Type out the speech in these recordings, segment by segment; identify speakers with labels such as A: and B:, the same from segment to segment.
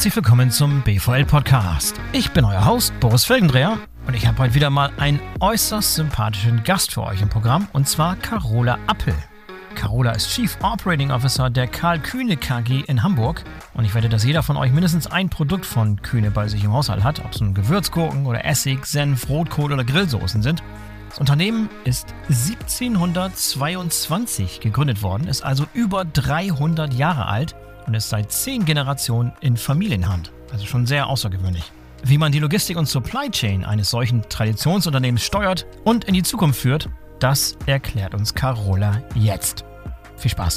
A: Herzlich willkommen zum BVL-Podcast. Ich bin euer Host Boris Felgendreher und ich habe heute wieder mal einen äußerst sympathischen Gast für euch im Programm, und zwar Carola Appel. Carola ist Chief Operating Officer der Karl Kühne KG in Hamburg und ich wette, dass jeder von euch mindestens ein Produkt von Kühne bei sich im Haushalt hat, ob es nun Gewürzgurken oder Essig, Senf, Rotkohl oder Grillsoßen sind. Das Unternehmen ist 1722 gegründet worden, ist also über 300 Jahre alt und ist seit 10 Generationen in Familienhand. Also schon sehr außergewöhnlich. Wie man die Logistik und Supply Chain eines solchen Traditionsunternehmens steuert und in die Zukunft führt, das erklärt uns Carola jetzt. Viel Spaß.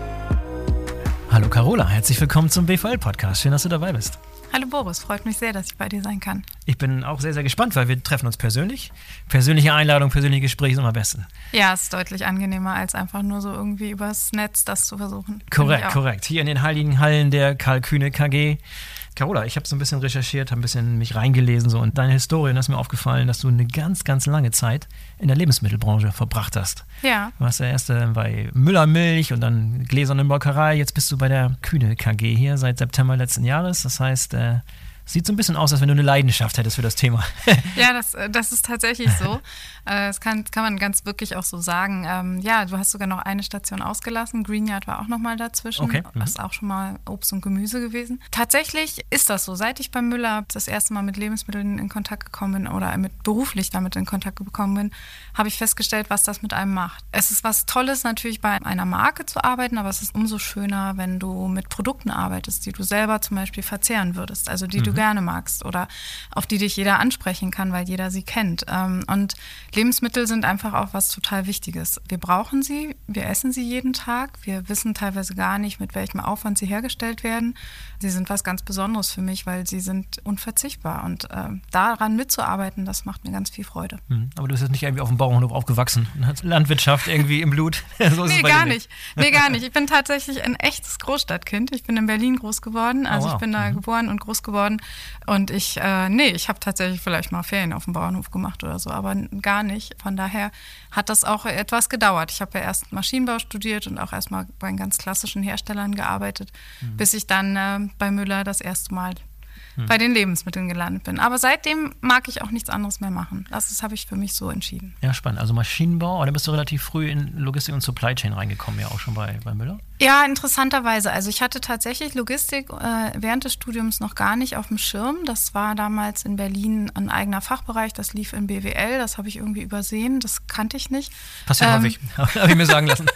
A: Hallo Carola, herzlich willkommen zum BVL-Podcast. Schön, dass du dabei bist.
B: Hallo Boris, freut mich sehr, dass ich bei dir sein kann.
A: Ich bin auch sehr, sehr gespannt, weil wir treffen uns persönlich. Persönliche Einladung, persönliche Gespräche sind immer am besten.
B: Ja, es ist deutlich angenehmer, als einfach nur so irgendwie übers Netz das zu versuchen.
A: Korrekt. Hier in den heiligen Hallen der Karl Kühne KG. Carola, ich habe so ein bisschen recherchiert, habe ein bisschen mich reingelesen so, und deine Historie, da ist mir aufgefallen, dass du eine ganz, ganz lange Zeit in der Lebensmittelbranche verbracht hast.
B: Ja.
A: Du warst der Erste bei Müller Milch und dann Gläserne Molkerei. Jetzt bist du bei der Kühne KG hier seit September letzten Jahres. Das heißt, sieht so ein bisschen aus, als wenn du eine Leidenschaft hättest für das Thema.
B: Ja, das ist tatsächlich so. Das kann man ganz wirklich auch so sagen. Ja, du hast sogar noch eine Station ausgelassen. Greenyard war auch noch mal dazwischen.
A: Okay.
B: Das ist auch schon mal Obst und Gemüse gewesen. Tatsächlich ist das so. Seit ich bei Müller das erste Mal mit Lebensmitteln in Kontakt gekommen bin oder beruflich damit in Kontakt gekommen bin, habe ich festgestellt, was das mit einem macht. Es ist was Tolles, natürlich bei einer Marke zu arbeiten, aber es ist umso schöner, wenn du mit Produkten arbeitest, die du selber zum Beispiel verzehren würdest, also die du gerne magst oder auf die dich jeder ansprechen kann, weil jeder sie kennt. Und Lebensmittel sind einfach auch was total Wichtiges. Wir brauchen sie, wir essen sie jeden Tag. Wir wissen teilweise gar nicht, mit welchem Aufwand sie hergestellt werden. Sie sind was ganz Besonderes für mich, weil sie sind unverzichtbar. Und daran mitzuarbeiten, das macht mir ganz viel Freude.
A: Aber du bist jetzt nicht irgendwie auf dem Bauernhof aufgewachsen und hast Landwirtschaft irgendwie im Blut? So ist
B: Nee,
A: es bei
B: gar
A: dir
B: nicht. Nee, gar nicht. Ich bin tatsächlich ein echtes Großstadtkind. Ich bin in Berlin groß geworden. Also
A: wow.
B: Ich bin da geboren und groß geworden. Und ich habe tatsächlich vielleicht mal Ferien auf dem Bauernhof gemacht oder so, aber gar nicht. Von daher hat das auch etwas gedauert. Ich habe ja erst Maschinenbau studiert und auch erstmal bei ganz klassischen Herstellern gearbeitet, bis ich dann bei Müller das erste Mal bei den Lebensmitteln gelandet bin. Aber seitdem mag ich auch nichts anderes mehr machen. Das habe ich für mich so entschieden.
A: Ja, spannend. Also Maschinenbau, aber dann bist du relativ früh in Logistik und Supply Chain reingekommen, ja auch schon bei Müller?
B: Ja, interessanterweise. Also ich hatte tatsächlich Logistik während des Studiums noch gar nicht auf dem Schirm. Das war damals in Berlin ein eigener Fachbereich, das lief in BWL, das habe ich irgendwie übersehen, das kannte ich nicht.
A: Passiert häufig, habe ich mir sagen lassen.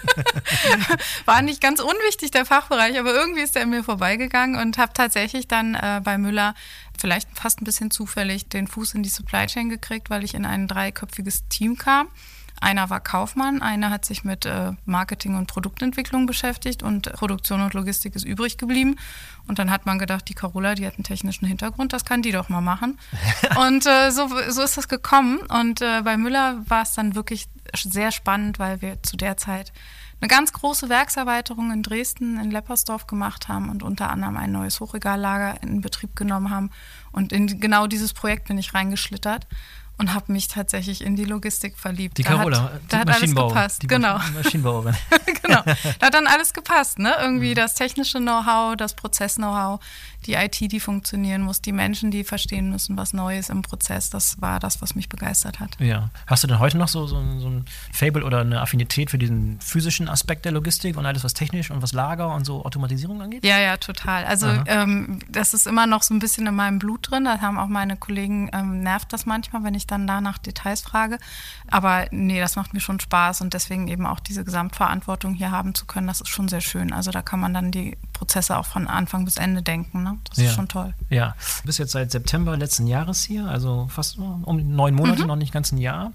B: War nicht ganz unwichtig, der Fachbereich, aber irgendwie ist der an mir vorbeigegangen und habe tatsächlich dann bei Müller vielleicht fast ein bisschen zufällig den Fuß in die Supply Chain gekriegt, weil ich in ein 3-köpfiges Team kam. Einer war Kaufmann, einer hat sich mit Marketing und Produktentwicklung beschäftigt und Produktion und Logistik ist übrig geblieben. Und dann hat man gedacht, die Carola, die hat einen technischen Hintergrund, das kann die doch mal machen. Und so ist das gekommen. Und bei Müller war es dann wirklich sehr spannend, weil wir zu der Zeit eine ganz große Werkserweiterung in Dresden, in Leppersdorf gemacht haben und unter anderem ein neues Hochregallager in Betrieb genommen haben. Und in genau dieses Projekt bin ich reingeschlittert und habe mich tatsächlich in die Logistik verliebt.
A: Die Carola,
B: da hat alles gepasst. Genau.
A: Maschinenbauerin.
B: Genau, da hat dann alles gepasst, ne? Irgendwie das technische Know-how, das Prozess-Know-how, die IT, die funktionieren muss, die Menschen, die verstehen müssen, was Neues im Prozess. Das war das, was mich begeistert hat.
A: Ja. Hast du denn heute noch so ein Faible oder eine Affinität für diesen physischen Aspekt der Logistik und alles, was technisch und was Lager und so Automatisierung angeht?
B: Ja, total. Also das ist immer noch so ein bisschen in meinem Blut drin. Da haben auch meine Kollegen, nervt das manchmal, wenn ich dann da nach Details frage. Aber nee, das macht mir schon Spaß und deswegen eben auch diese Gesamtverantwortung hier haben zu können, das ist schon sehr schön. Also da kann man dann die Prozesse auch von Anfang bis Ende denken. Ne? Das ist schon toll.
A: Ja, du bist jetzt seit September letzten Jahres hier, also fast um 9 Monate, noch nicht ganz ein Jahr.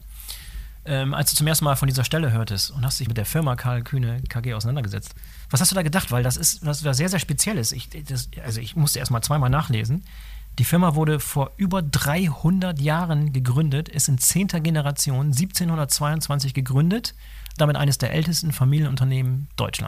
A: Als du zum ersten Mal von dieser Stelle hörtest und hast dich mit der Firma Karl Kühne KG auseinandergesetzt, was hast du da gedacht? Weil das ist was sehr, sehr Spezielles. Ich musste erst mal zweimal nachlesen. Die Firma wurde vor über 300 Jahren gegründet, ist in 10. Generation 1722 gegründet, damit eines der ältesten Familienunternehmen Deutschlands.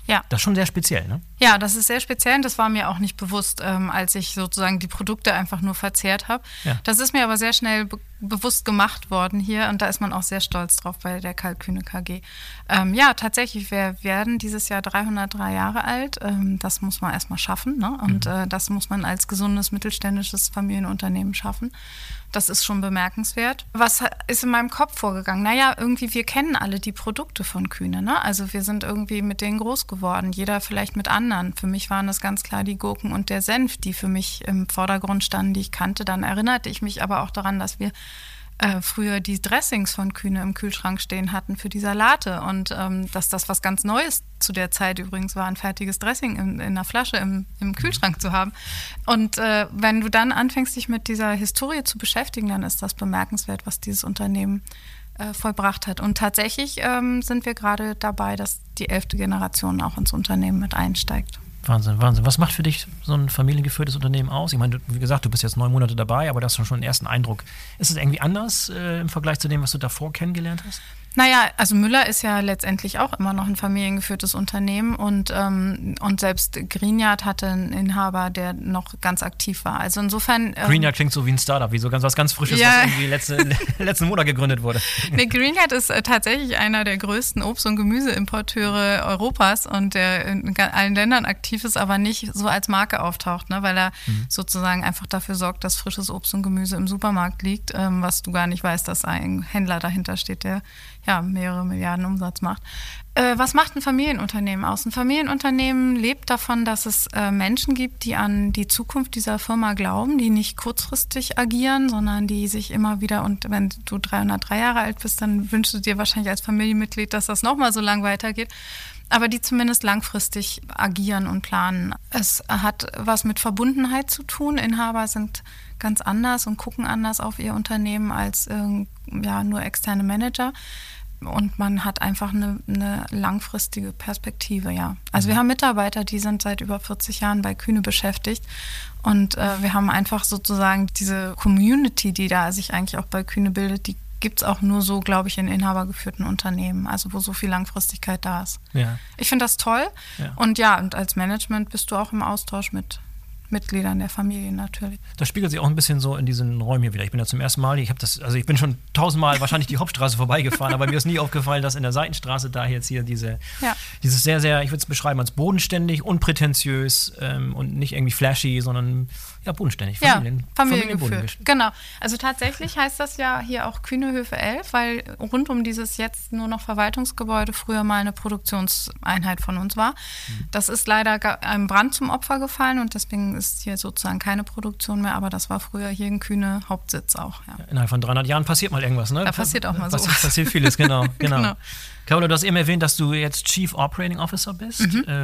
B: Ja.
A: Das ist schon sehr speziell, ne?
B: Ja, das ist sehr speziell und das war mir auch nicht bewusst, als ich sozusagen die Produkte einfach nur verzehrt habe. Ja. Das ist mir aber sehr schnell bewusst gemacht worden hier und da ist man auch sehr stolz drauf bei der Kalkühne KG. Ja, tatsächlich, wir werden dieses Jahr 303 Jahre alt. Das muss man erstmal schaffen, ne? Und das muss man als gesundes mittelständisches Familienunternehmen schaffen. Das ist schon bemerkenswert. Was ist in meinem Kopf vorgegangen? Naja, irgendwie, wir kennen alle die Produkte von Kühne, ne? Also wir sind irgendwie mit denen groß geworden, jeder vielleicht mit anderen. Für mich waren das ganz klar die Gurken und der Senf, die für mich im Vordergrund standen, die ich kannte. Dann erinnerte ich mich aber auch daran, dass wir früher die Dressings von Kühne im Kühlschrank stehen hatten für die Salate und dass das was ganz Neues zu der Zeit übrigens war, ein fertiges Dressing in einer Flasche im Kühlschrank zu haben. Und wenn du dann anfängst, dich mit dieser Historie zu beschäftigen, dann ist das bemerkenswert, was dieses Unternehmen vollbracht hat. Und tatsächlich sind wir gerade dabei, dass die 11. Generation auch ins Unternehmen mit einsteigt.
A: Wahnsinn, Wahnsinn. Was macht für dich so ein familiengeführtes Unternehmen aus? Ich meine, wie gesagt, du bist jetzt 9 Monate dabei, aber du hast schon einen ersten Eindruck. Ist es irgendwie anders im Vergleich zu dem, was du davor kennengelernt hast?
B: Naja, also Müller ist ja letztendlich auch immer noch ein familiengeführtes Unternehmen und selbst Greenyard hatte einen Inhaber, der noch ganz aktiv war. Also insofern...
A: Greenyard klingt so wie ein Startup, wie so was ganz Frisches, ja, was irgendwie letzten Monat gegründet wurde.
B: Nee, Greenyard ist tatsächlich einer der größten Obst- und Gemüseimporteure Europas und der in allen Ländern aktiv ist, aber nicht so als Marke auftaucht, ne, weil er sozusagen einfach dafür sorgt, dass frisches Obst und Gemüse im Supermarkt liegt, was du gar nicht weißt, dass ein Händler dahinter steht, der mehrere Milliarden Umsatz macht. Was macht ein Familienunternehmen aus? Ein Familienunternehmen lebt davon, dass es Menschen gibt, die an die Zukunft dieser Firma glauben, die nicht kurzfristig agieren, sondern die sich immer wieder, und wenn du 303 Jahre alt bist, dann wünschst du dir wahrscheinlich als Familienmitglied, dass das nochmal so lang weitergeht, aber die zumindest langfristig agieren und planen. Es hat was mit Verbundenheit zu tun. Inhaber sind ganz anders und gucken anders auf ihr Unternehmen als nur externe Manager. Und man hat einfach eine langfristige Perspektive, ja. Also wir haben Mitarbeiter, die sind seit über 40 Jahren bei Kühne beschäftigt. Und wir haben einfach sozusagen diese Community, die da sich eigentlich auch bei Kühne bildet, die gibt es auch nur so, glaube ich, in inhabergeführten Unternehmen, also wo so viel Langfristigkeit da ist. Ja. Ich finde das toll. Ja. Und als Management bist du auch im Austausch mit Mitgliedern der Familie natürlich.
A: Das spiegelt sich auch ein bisschen so in diesen Räumen hier wieder. Ich bin ja zum ersten Mal, ich bin schon 1000-mal wahrscheinlich die Hauptstraße vorbeigefahren, aber mir ist nie aufgefallen, dass in der Seitenstraße da jetzt hier dieses sehr, sehr, ich würde es beschreiben als bodenständig, unprätentiös und nicht irgendwie flashy, sondern bodenständig.
B: Familiengeführt. Genau. Also tatsächlich heißt das ja hier auch Kühnehöfe 11, weil rund um dieses jetzt nur noch Verwaltungsgebäude früher mal eine Produktionseinheit von uns war. Das ist leider einem Brand zum Opfer gefallen und deswegen ist hier sozusagen keine Produktion mehr, aber das war früher hier in Kühne Hauptsitz auch. Ja.
A: Innerhalb von 300 Jahren passiert mal irgendwas, ne?
B: Da passiert auch mal so.
A: Passiert vieles, genau. Carola, du hast eben erwähnt, dass du jetzt Chief Operating Officer bist.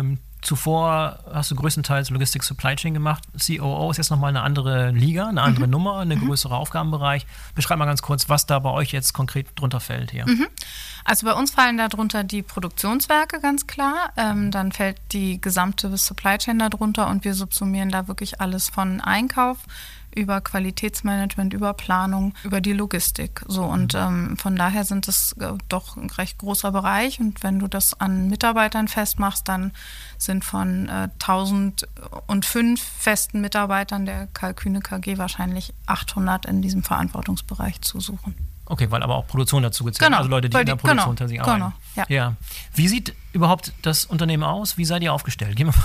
A: Zuvor hast du größtenteils Logistik Supply Chain gemacht. COO ist jetzt nochmal eine andere Liga, eine andere Nummer, ein größerer Aufgabenbereich. Beschreib mal ganz kurz, was da bei euch jetzt konkret drunter fällt hier.
B: Also bei uns fallen darunter die Produktionswerke ganz klar. Dann fällt die gesamte Supply Chain darunter und wir subsumieren da wirklich alles von Einkauf über Qualitätsmanagement, über Planung, über die Logistik. So, und von daher sind es doch ein recht großer Bereich. Und wenn du das an Mitarbeitern festmachst, dann sind von 1005 festen Mitarbeitern der Kalkühne KG wahrscheinlich 800 in diesem Verantwortungsbereich zu suchen.
A: Okay, weil aber auch Produktion dazu gezählt.
B: Genau,
A: also Leute, die in der Produktion tatsächlich arbeiten.
B: Genau,
A: ja. Wie sieht überhaupt das Unternehmen aus? Wie seid ihr aufgestellt? Fangen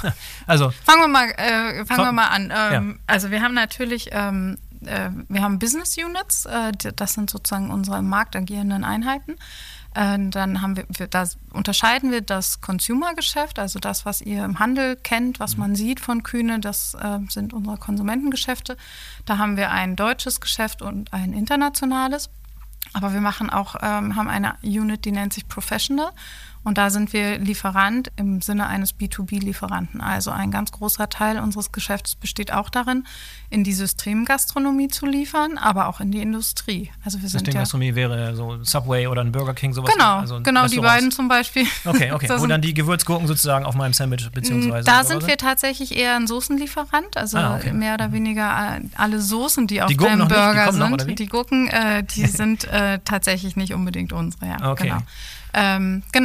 B: wir mal an. Also wir haben natürlich, wir haben Business Units, das sind sozusagen unsere im Markt agierenden Einheiten. Dann haben da unterscheiden wir das Consumer-Geschäft, also das, was ihr im Handel kennt, was man sieht von Kühne, das sind unsere Konsumentengeschäfte. Da haben wir ein deutsches Geschäft und ein internationales. Aber wir machen auch, haben eine Unit, die nennt sich Professional. Und da sind wir Lieferant im Sinne eines B2B-Lieferanten. Also ein ganz großer Teil unseres Geschäfts besteht auch darin, in die Systemgastronomie zu liefern, aber auch in die Industrie. Also wir sind
A: Systemgastronomie wäre so Subway oder ein Burger King, sowas.
B: Genau, die beiden zum Beispiel.
A: Okay. Wo dann die Gewürzgurken sozusagen auf meinem Sandwich beziehungsweise.
B: Da sind wir tatsächlich eher ein Soßenlieferant. Also mehr oder weniger alle Soßen, die auf deinem Burger sind. Die Gurken, die sind tatsächlich nicht unbedingt unsere. Ja,
A: okay.
B: Genau.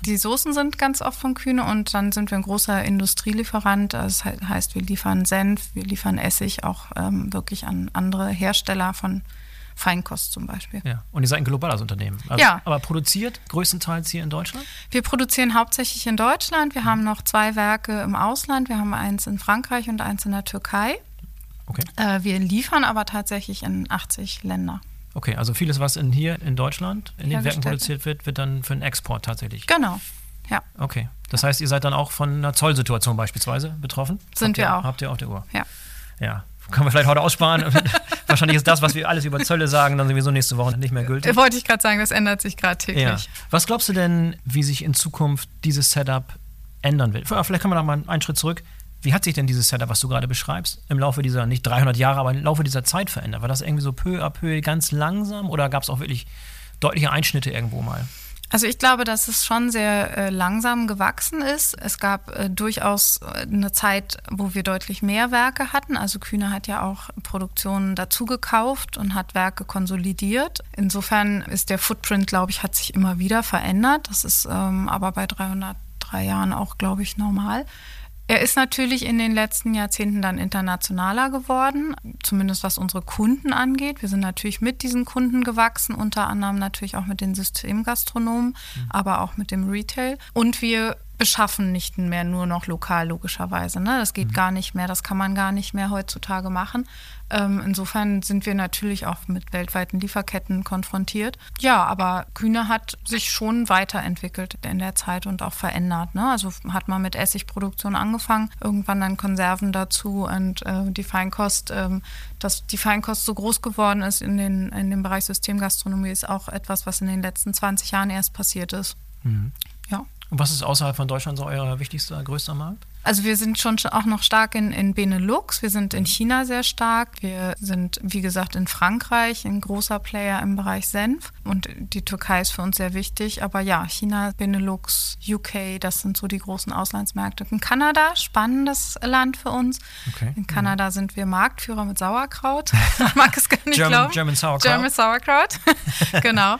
B: Die Soßen sind ganz oft von Kühne und dann sind wir ein großer Industrielieferant. Das heißt, wir liefern Senf, wir liefern Essig auch wirklich an andere Hersteller von Feinkost zum Beispiel.
A: Ja. Und ihr seid ein globales Unternehmen. Also,
B: ja.
A: Aber produziert größtenteils hier in Deutschland?
B: Wir produzieren hauptsächlich in Deutschland. Wir haben noch 2 Werke im Ausland. Wir haben eins in Frankreich und eins in der Türkei.
A: Okay.
B: Wir liefern aber tatsächlich in 80 Länder.
A: Okay, also vieles, was hier in Deutschland in den Werken produziert wird, wird dann für den Export tatsächlich.
B: Genau, ja.
A: Okay, das heißt, ihr seid dann auch von einer Zollsituation beispielsweise betroffen?
B: Sind wir auch.
A: Habt ihr auf der Uhr?
B: Ja.
A: Ja, können wir vielleicht heute aussparen. Wahrscheinlich ist das, was wir alles über Zölle sagen, dann sowieso nächste Woche nicht mehr gültig.
B: Wollte ich gerade sagen, das ändert sich gerade täglich.
A: Ja. Was glaubst du denn, wie sich in Zukunft dieses Setup ändern wird? Vielleicht kommen wir noch mal einen Schritt zurück. Wie hat sich denn dieses Setup, was du gerade beschreibst, im Laufe dieser, nicht 300 Jahre, aber im Laufe dieser Zeit verändert? War das irgendwie so peu à peu ganz langsam oder gab es auch wirklich deutliche Einschnitte irgendwo mal?
B: Also ich glaube, dass es schon sehr langsam gewachsen ist. Es gab durchaus eine Zeit, wo wir deutlich mehr Werke hatten. Also Kühne hat ja auch Produktionen dazu gekauft und hat Werke konsolidiert. Insofern ist der Footprint, glaube ich, hat sich immer wieder verändert. Das ist aber bei 303 Jahren auch, glaube ich, normal. Er ist natürlich in den letzten Jahrzehnten dann internationaler geworden, zumindest was unsere Kunden angeht. Wir sind natürlich mit diesen Kunden gewachsen, unter anderem natürlich auch mit den Systemgastronomen, aber auch mit dem Retail. Und wir beschaffen nicht mehr nur noch lokal, logischerweise. Ne? Das geht gar nicht mehr, das kann man gar nicht mehr heutzutage machen. Insofern sind wir natürlich auch mit weltweiten Lieferketten konfrontiert. Ja, aber Kühne hat sich schon weiterentwickelt in der Zeit und auch verändert. Ne? Also hat man mit Essigproduktion angefangen, irgendwann dann Konserven dazu und die Feinkost, dass die Feinkost so groß geworden ist in dem Bereich Systemgastronomie, ist auch etwas, was in den letzten 20 Jahren erst passiert ist. Ja.
A: Und was ist außerhalb von Deutschland so euer wichtigster, größter Markt?
B: Also wir sind schon auch noch stark in Benelux, wir sind in China sehr stark, wir sind, wie gesagt, in Frankreich ein großer Player im Bereich Senf und die Türkei ist für uns sehr wichtig, aber ja, China, Benelux, UK, das sind so die großen Auslandsmärkte. In Kanada, spannendes Land für uns. Okay. In Kanada sind wir Marktführer mit Sauerkraut, ich mag es gar nicht glauben.
A: German Sauerkraut.
B: German Sauerkraut, genau.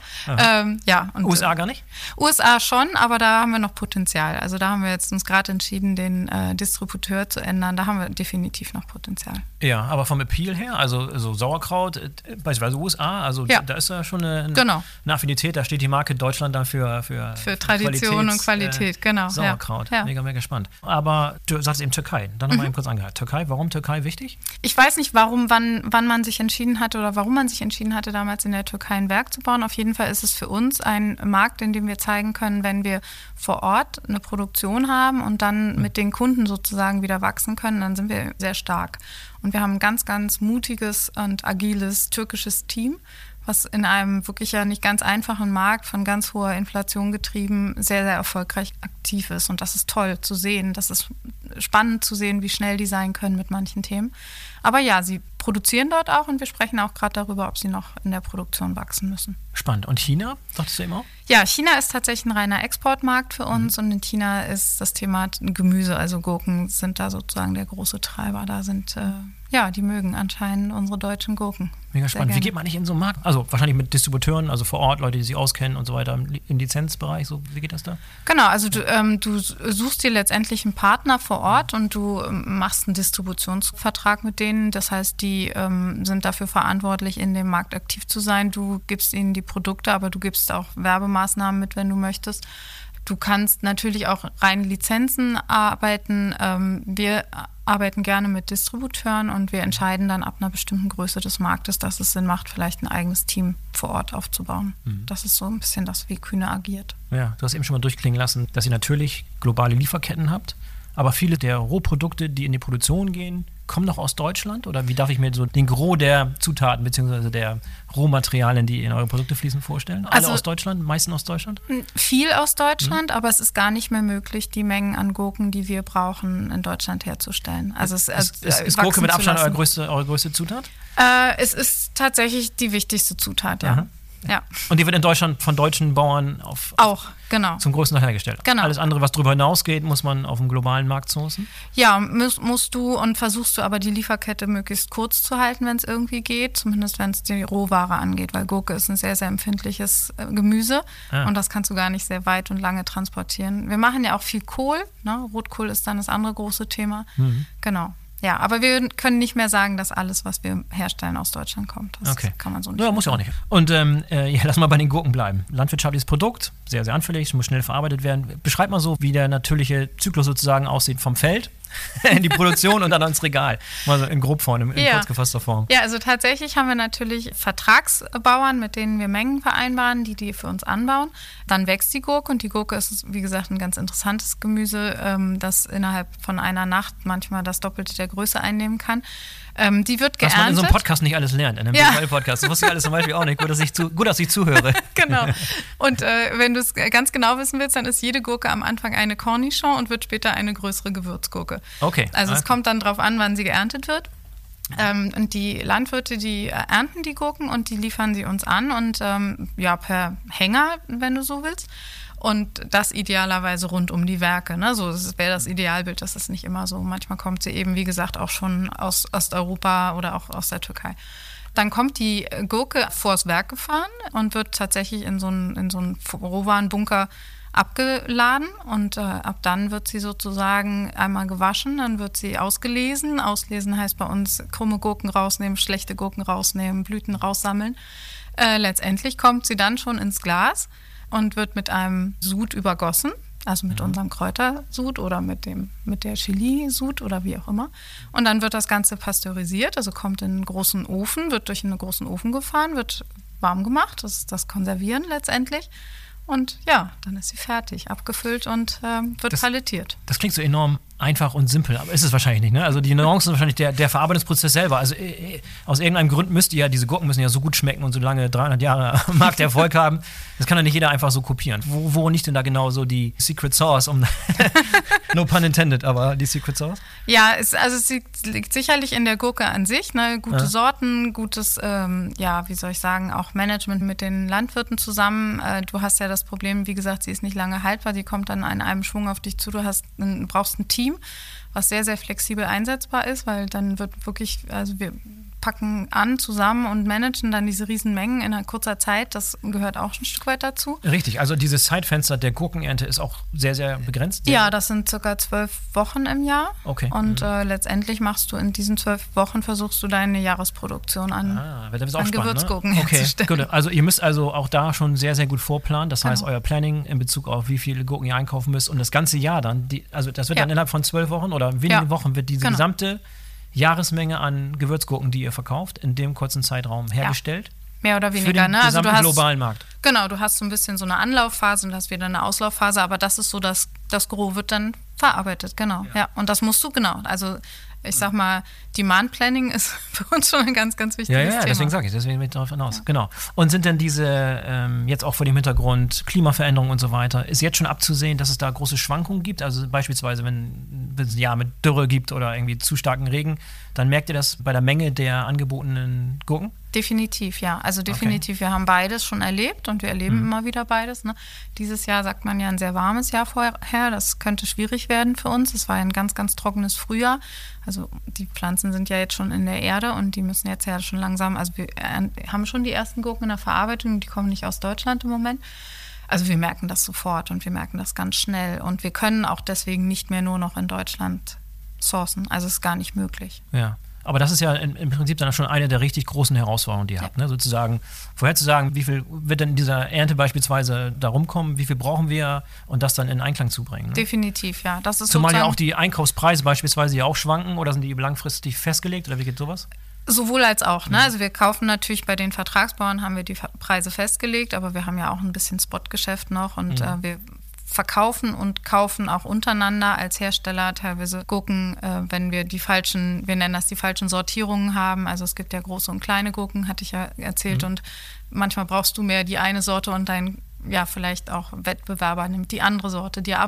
B: Ja, und
A: USA gar nicht?
B: USA schon, aber da haben wir noch Potenzial. Also da haben wir jetzt uns gerade entschieden, den Distributeur zu ändern, da haben wir definitiv noch Potenzial.
A: Ja, aber vom Appeal her, also so Sauerkraut, beispielsweise USA, also ja. Da ist ja schon eine Affinität, da steht die Marke Deutschland dann für
B: Tradition und Qualität, genau.
A: Sauerkraut,
B: ja.
A: Mega, mega spannend. Aber du sagst eben Türkei, dann nochmal eben kurz angehört. Türkei, warum Türkei wichtig?
B: Ich weiß nicht, wann man sich entschieden hatte oder warum man sich entschieden hatte, damals in der Türkei ein Werk zu bauen. Auf jeden Fall ist es für uns ein Markt, in dem wir zeigen können, wenn wir vor Ort eine Produktion haben und dann mit den Kunden sozusagen wieder wachsen können, dann sind wir sehr stark. Und wir haben ein ganz, ganz mutiges und agiles türkisches Team, was in einem wirklich ja nicht ganz einfachen Markt von ganz hoher Inflation getrieben sehr, sehr erfolgreich aktiv ist. Und das ist toll zu sehen. Das ist spannend zu sehen, wie schnell die sein können mit manchen Themen. Aber ja, sie produzieren dort auch und wir sprechen auch gerade darüber, ob sie noch in der Produktion wachsen müssen.
A: Spannend. Und China, sagtest du eben auch?
B: Ja, China ist tatsächlich ein reiner Exportmarkt für uns und in China ist das Thema Gemüse, also Gurken sind da sozusagen der große Treiber. Da sind, die mögen anscheinend unsere deutschen Gurken.
A: Mega spannend. Wie geht man nicht in so einen Markt? Also wahrscheinlich mit Distributeuren, also vor Ort, Leute, die sich auskennen und so weiter im Lizenzbereich. So, wie geht das da?
B: Genau, also du suchst dir letztendlich einen Partner vor Ort und du machst einen Distributionsvertrag mit denen. Das heißt, die sind dafür verantwortlich, in dem Markt aktiv zu sein. Du gibst ihnen die Produkte, aber du gibst auch Werbemaßnahmen mit, wenn du möchtest. Du kannst natürlich auch rein Lizenzen arbeiten. Wir arbeiten gerne mit Distributeuren und wir entscheiden dann ab einer bestimmten Größe des Marktes, dass es Sinn macht, vielleicht ein eigenes Team vor Ort aufzubauen. Das ist so ein bisschen das, wie Kühne agiert.
A: Ja, du hast eben schon mal durchklingen lassen, dass ihr natürlich globale Lieferketten habt, aber viele der Rohprodukte, die in die Produktion gehen, kommen noch aus Deutschland? Oder wie darf ich mir so den Gros der Zutaten bzw. der Rohmaterialien, die in eure Produkte fließen, vorstellen? Alle aus Deutschland? Meisten aus Deutschland?
B: Viel aus Deutschland, aber es ist gar nicht mehr möglich, die Mengen an Gurken, die wir brauchen, in Deutschland herzustellen. Also
A: ist Gurke mit Abstand eure größte Zutat?
B: Es ist tatsächlich die wichtigste Zutat, ja.
A: Aha.
B: Ja.
A: Und die wird in Deutschland von deutschen Bauern
B: auch, genau.
A: Zum größten Teil hergestellt.
B: Genau.
A: Alles andere, was darüber hinausgeht, muss man auf dem globalen Markt sourcen?
B: Ja, musst du und versuchst du aber die Lieferkette möglichst kurz zu halten, wenn es irgendwie geht, zumindest wenn es die Rohware angeht, weil Gurke ist ein sehr, sehr empfindliches Gemüse und das kannst du gar nicht sehr weit und lange transportieren. Wir machen ja auch viel Kohl, ne? Rotkohl ist dann das andere große Thema. Genau. Ja, aber wir können nicht mehr sagen, dass alles, was wir herstellen, aus Deutschland kommt. Das kann man so nicht.
A: Ja, muss ja auch nicht. Und lass mal bei den Gurken bleiben. Landwirtschaftliches Produkt, sehr, sehr anfällig, muss schnell verarbeitet werden. Beschreib mal so, wie der natürliche Zyklus sozusagen aussieht vom Feld in die Produktion und dann ans Regal. Mal so in Grobform, in kurz gefasster Form.
B: Ja, also tatsächlich haben wir natürlich Vertragsbauern, mit denen wir Mengen vereinbaren, die für uns anbauen. Dann wächst die Gurke und die Gurke ist, wie gesagt, ein ganz interessantes Gemüse, das innerhalb von einer Nacht manchmal das Doppelte der Größe einnehmen kann. Die wird geerntet.
A: Was man in so einem Podcast nicht alles lernt, in einem BWL-Podcast. Das wusste ich alles zum Beispiel auch nicht. Gut, dass ich zuhöre.
B: Genau. Und wenn du es ganz genau wissen willst, dann ist jede Gurke am Anfang eine Cornichon und wird später eine größere Gewürzgurke.
A: Okay.
B: Also es kommt dann drauf an, wann sie geerntet wird. Und die Landwirte, die ernten die Gurken und die liefern sie uns an und per Hänger, wenn du so willst. Und das idealerweise rund um die Werke. Ne? So, das wäre das Idealbild, das ist nicht immer so. Manchmal kommt sie eben, wie gesagt, auch schon aus Osteuropa oder auch aus der Türkei. Dann kommt die Gurke vors Werk gefahren und wird tatsächlich in so einen Rohwarenbunker abgeladen und ab dann wird sie sozusagen einmal gewaschen, dann wird sie ausgelesen. Auslesen heißt bei uns krumme Gurken rausnehmen, schlechte Gurken rausnehmen, Blüten raussammeln. Letztendlich kommt sie dann schon ins Glas und wird mit einem Sud übergossen, also mit unserem Kräutersud oder mit der Chili-Sud oder wie auch immer. Und dann wird das Ganze pasteurisiert, also kommt in einen großen Ofen, wird durch einen großen Ofen gefahren, wird warm gemacht, das ist das Konservieren letztendlich. Und ja, dann ist sie fertig, abgefüllt und wird palettiert. Das
A: klingt so enorm einfach und simpel, aber ist es wahrscheinlich nicht, ne? Also die Nuancen sind wahrscheinlich der Verarbeitungsprozess selber. Also aus irgendeinem Grund diese Gurken müssen ja so gut schmecken und so lange 300 Jahre am Markt Erfolg haben. Das kann ja nicht jeder einfach so kopieren. Wo liegt denn da genau so die Secret Sauce? No pun intended, aber die Secret Sauce?
B: Ja, es liegt sicherlich in der Gurke an sich, ne? Gute Sorten, gutes, wie soll ich sagen, auch Management mit den Landwirten zusammen. Du hast ja das Problem, wie gesagt, sie ist nicht lange haltbar, die kommt dann in einem Schwung auf dich zu. Du brauchst ein Team, was sehr, sehr flexibel einsetzbar ist, weil dann wird wirklich, also wir packen an zusammen und managen dann diese Riesenmengen in einer kurzer Zeit. Das gehört auch ein Stück weit dazu.
A: Richtig, also dieses Zeitfenster der Gurkenernte ist auch sehr, sehr begrenzt?
B: Ja, das sind ca. 12 Wochen im Jahr.
A: Okay.
B: Und letztendlich machst du in diesen 12 Wochen, versuchst du deine Jahresproduktion an Gewürzgurken herzustellen.
A: Gut. Also ihr müsst also auch da schon sehr, sehr gut vorplanen. Das heißt, euer Planning in Bezug auf wie viele Gurken ihr einkaufen müsst und das ganze Jahr dann, das wird dann innerhalb von 12 Wochen oder wenigen Wochen wird diese gesamte Jahresmenge an Gewürzgurken, die ihr verkauft, in dem kurzen Zeitraum hergestellt?
B: Mehr oder weniger,
A: für den
B: ne? Also du hast
A: globalen Markt.
B: Genau, du hast so ein bisschen so eine Anlaufphase und hast wieder eine Auslaufphase, aber das ist so, das Gros wird dann verarbeitet, genau. Ja. Und das musst du, genau. Also ich sag mal, Demand Planning ist für uns schon ein ganz, ganz wichtiges Thema. Ja,
A: deswegen sage ich, deswegen bin ich darauf hinaus. Ja. Genau. Und sind denn diese, jetzt auch vor dem Hintergrund Klimaveränderung und so weiter, ist jetzt schon abzusehen, dass es da große Schwankungen gibt? Also beispielsweise, wenn es ein Jahr mit Dürre gibt oder irgendwie zu starken Regen, dann merkt ihr das bei der Menge der angebotenen Gurken?
B: Definitiv, ja. Also definitiv, wir haben beides schon erlebt und wir erleben immer wieder beides. Ne? Dieses Jahr sagt man ja ein sehr warmes Jahr vorher, das könnte schwierig werden für uns. Es war ein ganz, ganz trockenes Frühjahr. Also die Pflanzen sind ja jetzt schon in der Erde und die müssen jetzt ja schon langsam, also wir haben schon die ersten Gurken in der Verarbeitung, die kommen nicht aus Deutschland im Moment. Also wir merken das sofort und wir merken das ganz schnell und wir können auch deswegen nicht mehr nur noch in Deutschland sourcen. Also es ist gar nicht möglich.
A: Ja. Aber das ist ja im Prinzip dann schon eine der richtig großen Herausforderungen, die ihr habt. Ne? Sozusagen vorherzusagen, wie viel wird denn in dieser Ernte beispielsweise da rumkommen, wie viel brauchen wir und das dann in Einklang zu bringen. Ne?
B: Definitiv, ja. Das ist
A: zumal ja auch die Einkaufspreise beispielsweise ja auch schwanken oder sind die langfristig festgelegt oder wie geht sowas?
B: Sowohl als auch. Ne? Also wir kaufen natürlich bei den Vertragsbauern, haben wir die Preise festgelegt, aber wir haben ja auch ein bisschen Spotgeschäft noch und wir verkaufen und kaufen auch untereinander als Hersteller teilweise Gurken, wenn wir wir nennen das die falschen Sortierungen haben. Also es gibt ja große und kleine Gurken, hatte ich ja erzählt. Und manchmal brauchst du mehr die eine Sorte und dein, vielleicht auch Wettbewerber nimmt die andere Sorte dir ab.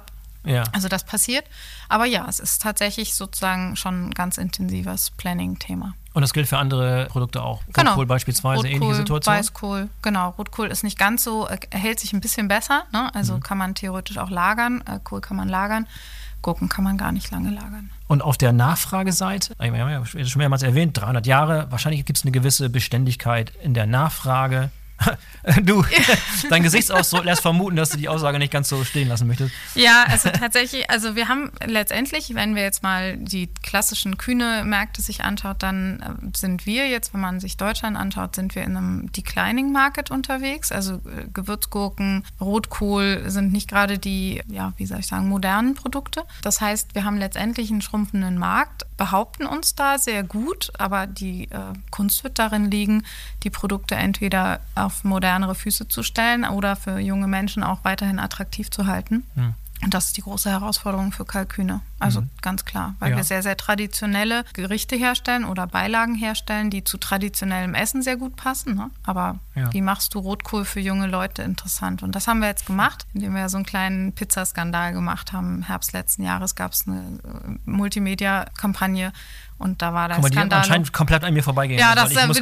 A: Ja.
B: Also das passiert. Aber ja, es ist tatsächlich sozusagen schon ein ganz intensives Planning-Thema.
A: Und das gilt für andere Produkte auch?
B: Genau.
A: Rotkohl beispielsweise,
B: Rotkohl,
A: ähnliche Situation?
B: Weißkohl, genau. Rotkohl ist nicht ganz so, erhält sich ein bisschen besser. Ne? Also kann man theoretisch auch lagern. Kohl kann man lagern. Gurken kann man gar nicht lange lagern.
A: Und auf der Nachfrageseite, wir haben ja schon mehrmals erwähnt, 300 Jahre, wahrscheinlich gibt es eine gewisse Beständigkeit in der Nachfrage. Du, dein Gesichtsausdruck lässt vermuten, dass du die Aussage nicht ganz so stehen lassen möchtest.
B: Ja, also tatsächlich, also wir haben letztendlich, wenn wir jetzt mal die klassischen Kühne-Märkte sich anschaut, dann sind wir jetzt, wenn man sich Deutschland anschaut, sind wir in einem Declining Market unterwegs. Also Gewürzgurken, Rotkohl sind nicht gerade die, ja, wie soll ich sagen, modernen Produkte. Das heißt, wir haben letztendlich einen schrumpfenden Markt, behaupten uns da sehr gut, aber die Kunst wird darin liegen, die Produkte entweder auf modernere Füße zu stellen oder für junge Menschen auch weiterhin attraktiv zu halten. Und das ist die große Herausforderung für Kalkühne. Also ganz klar, weil wir sehr, sehr traditionelle Gerichte herstellen oder Beilagen herstellen, die zu traditionellem Essen sehr gut passen. Ne? Aber wie machst du Rotkohl für junge Leute interessant? Und das haben wir jetzt gemacht, indem wir so einen kleinen Pizzaskandal gemacht haben. Im Herbst letzten Jahres gab es eine Multimedia-Kampagne. Und da war der
A: Skandal.
B: Skandal.
A: Die anscheinend komplett an mir vorbeigegangen.
B: Ja,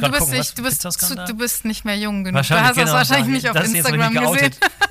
A: du
B: bist nicht mehr jung genug. Du hast das wahrscheinlich nicht auf Instagram gesehen.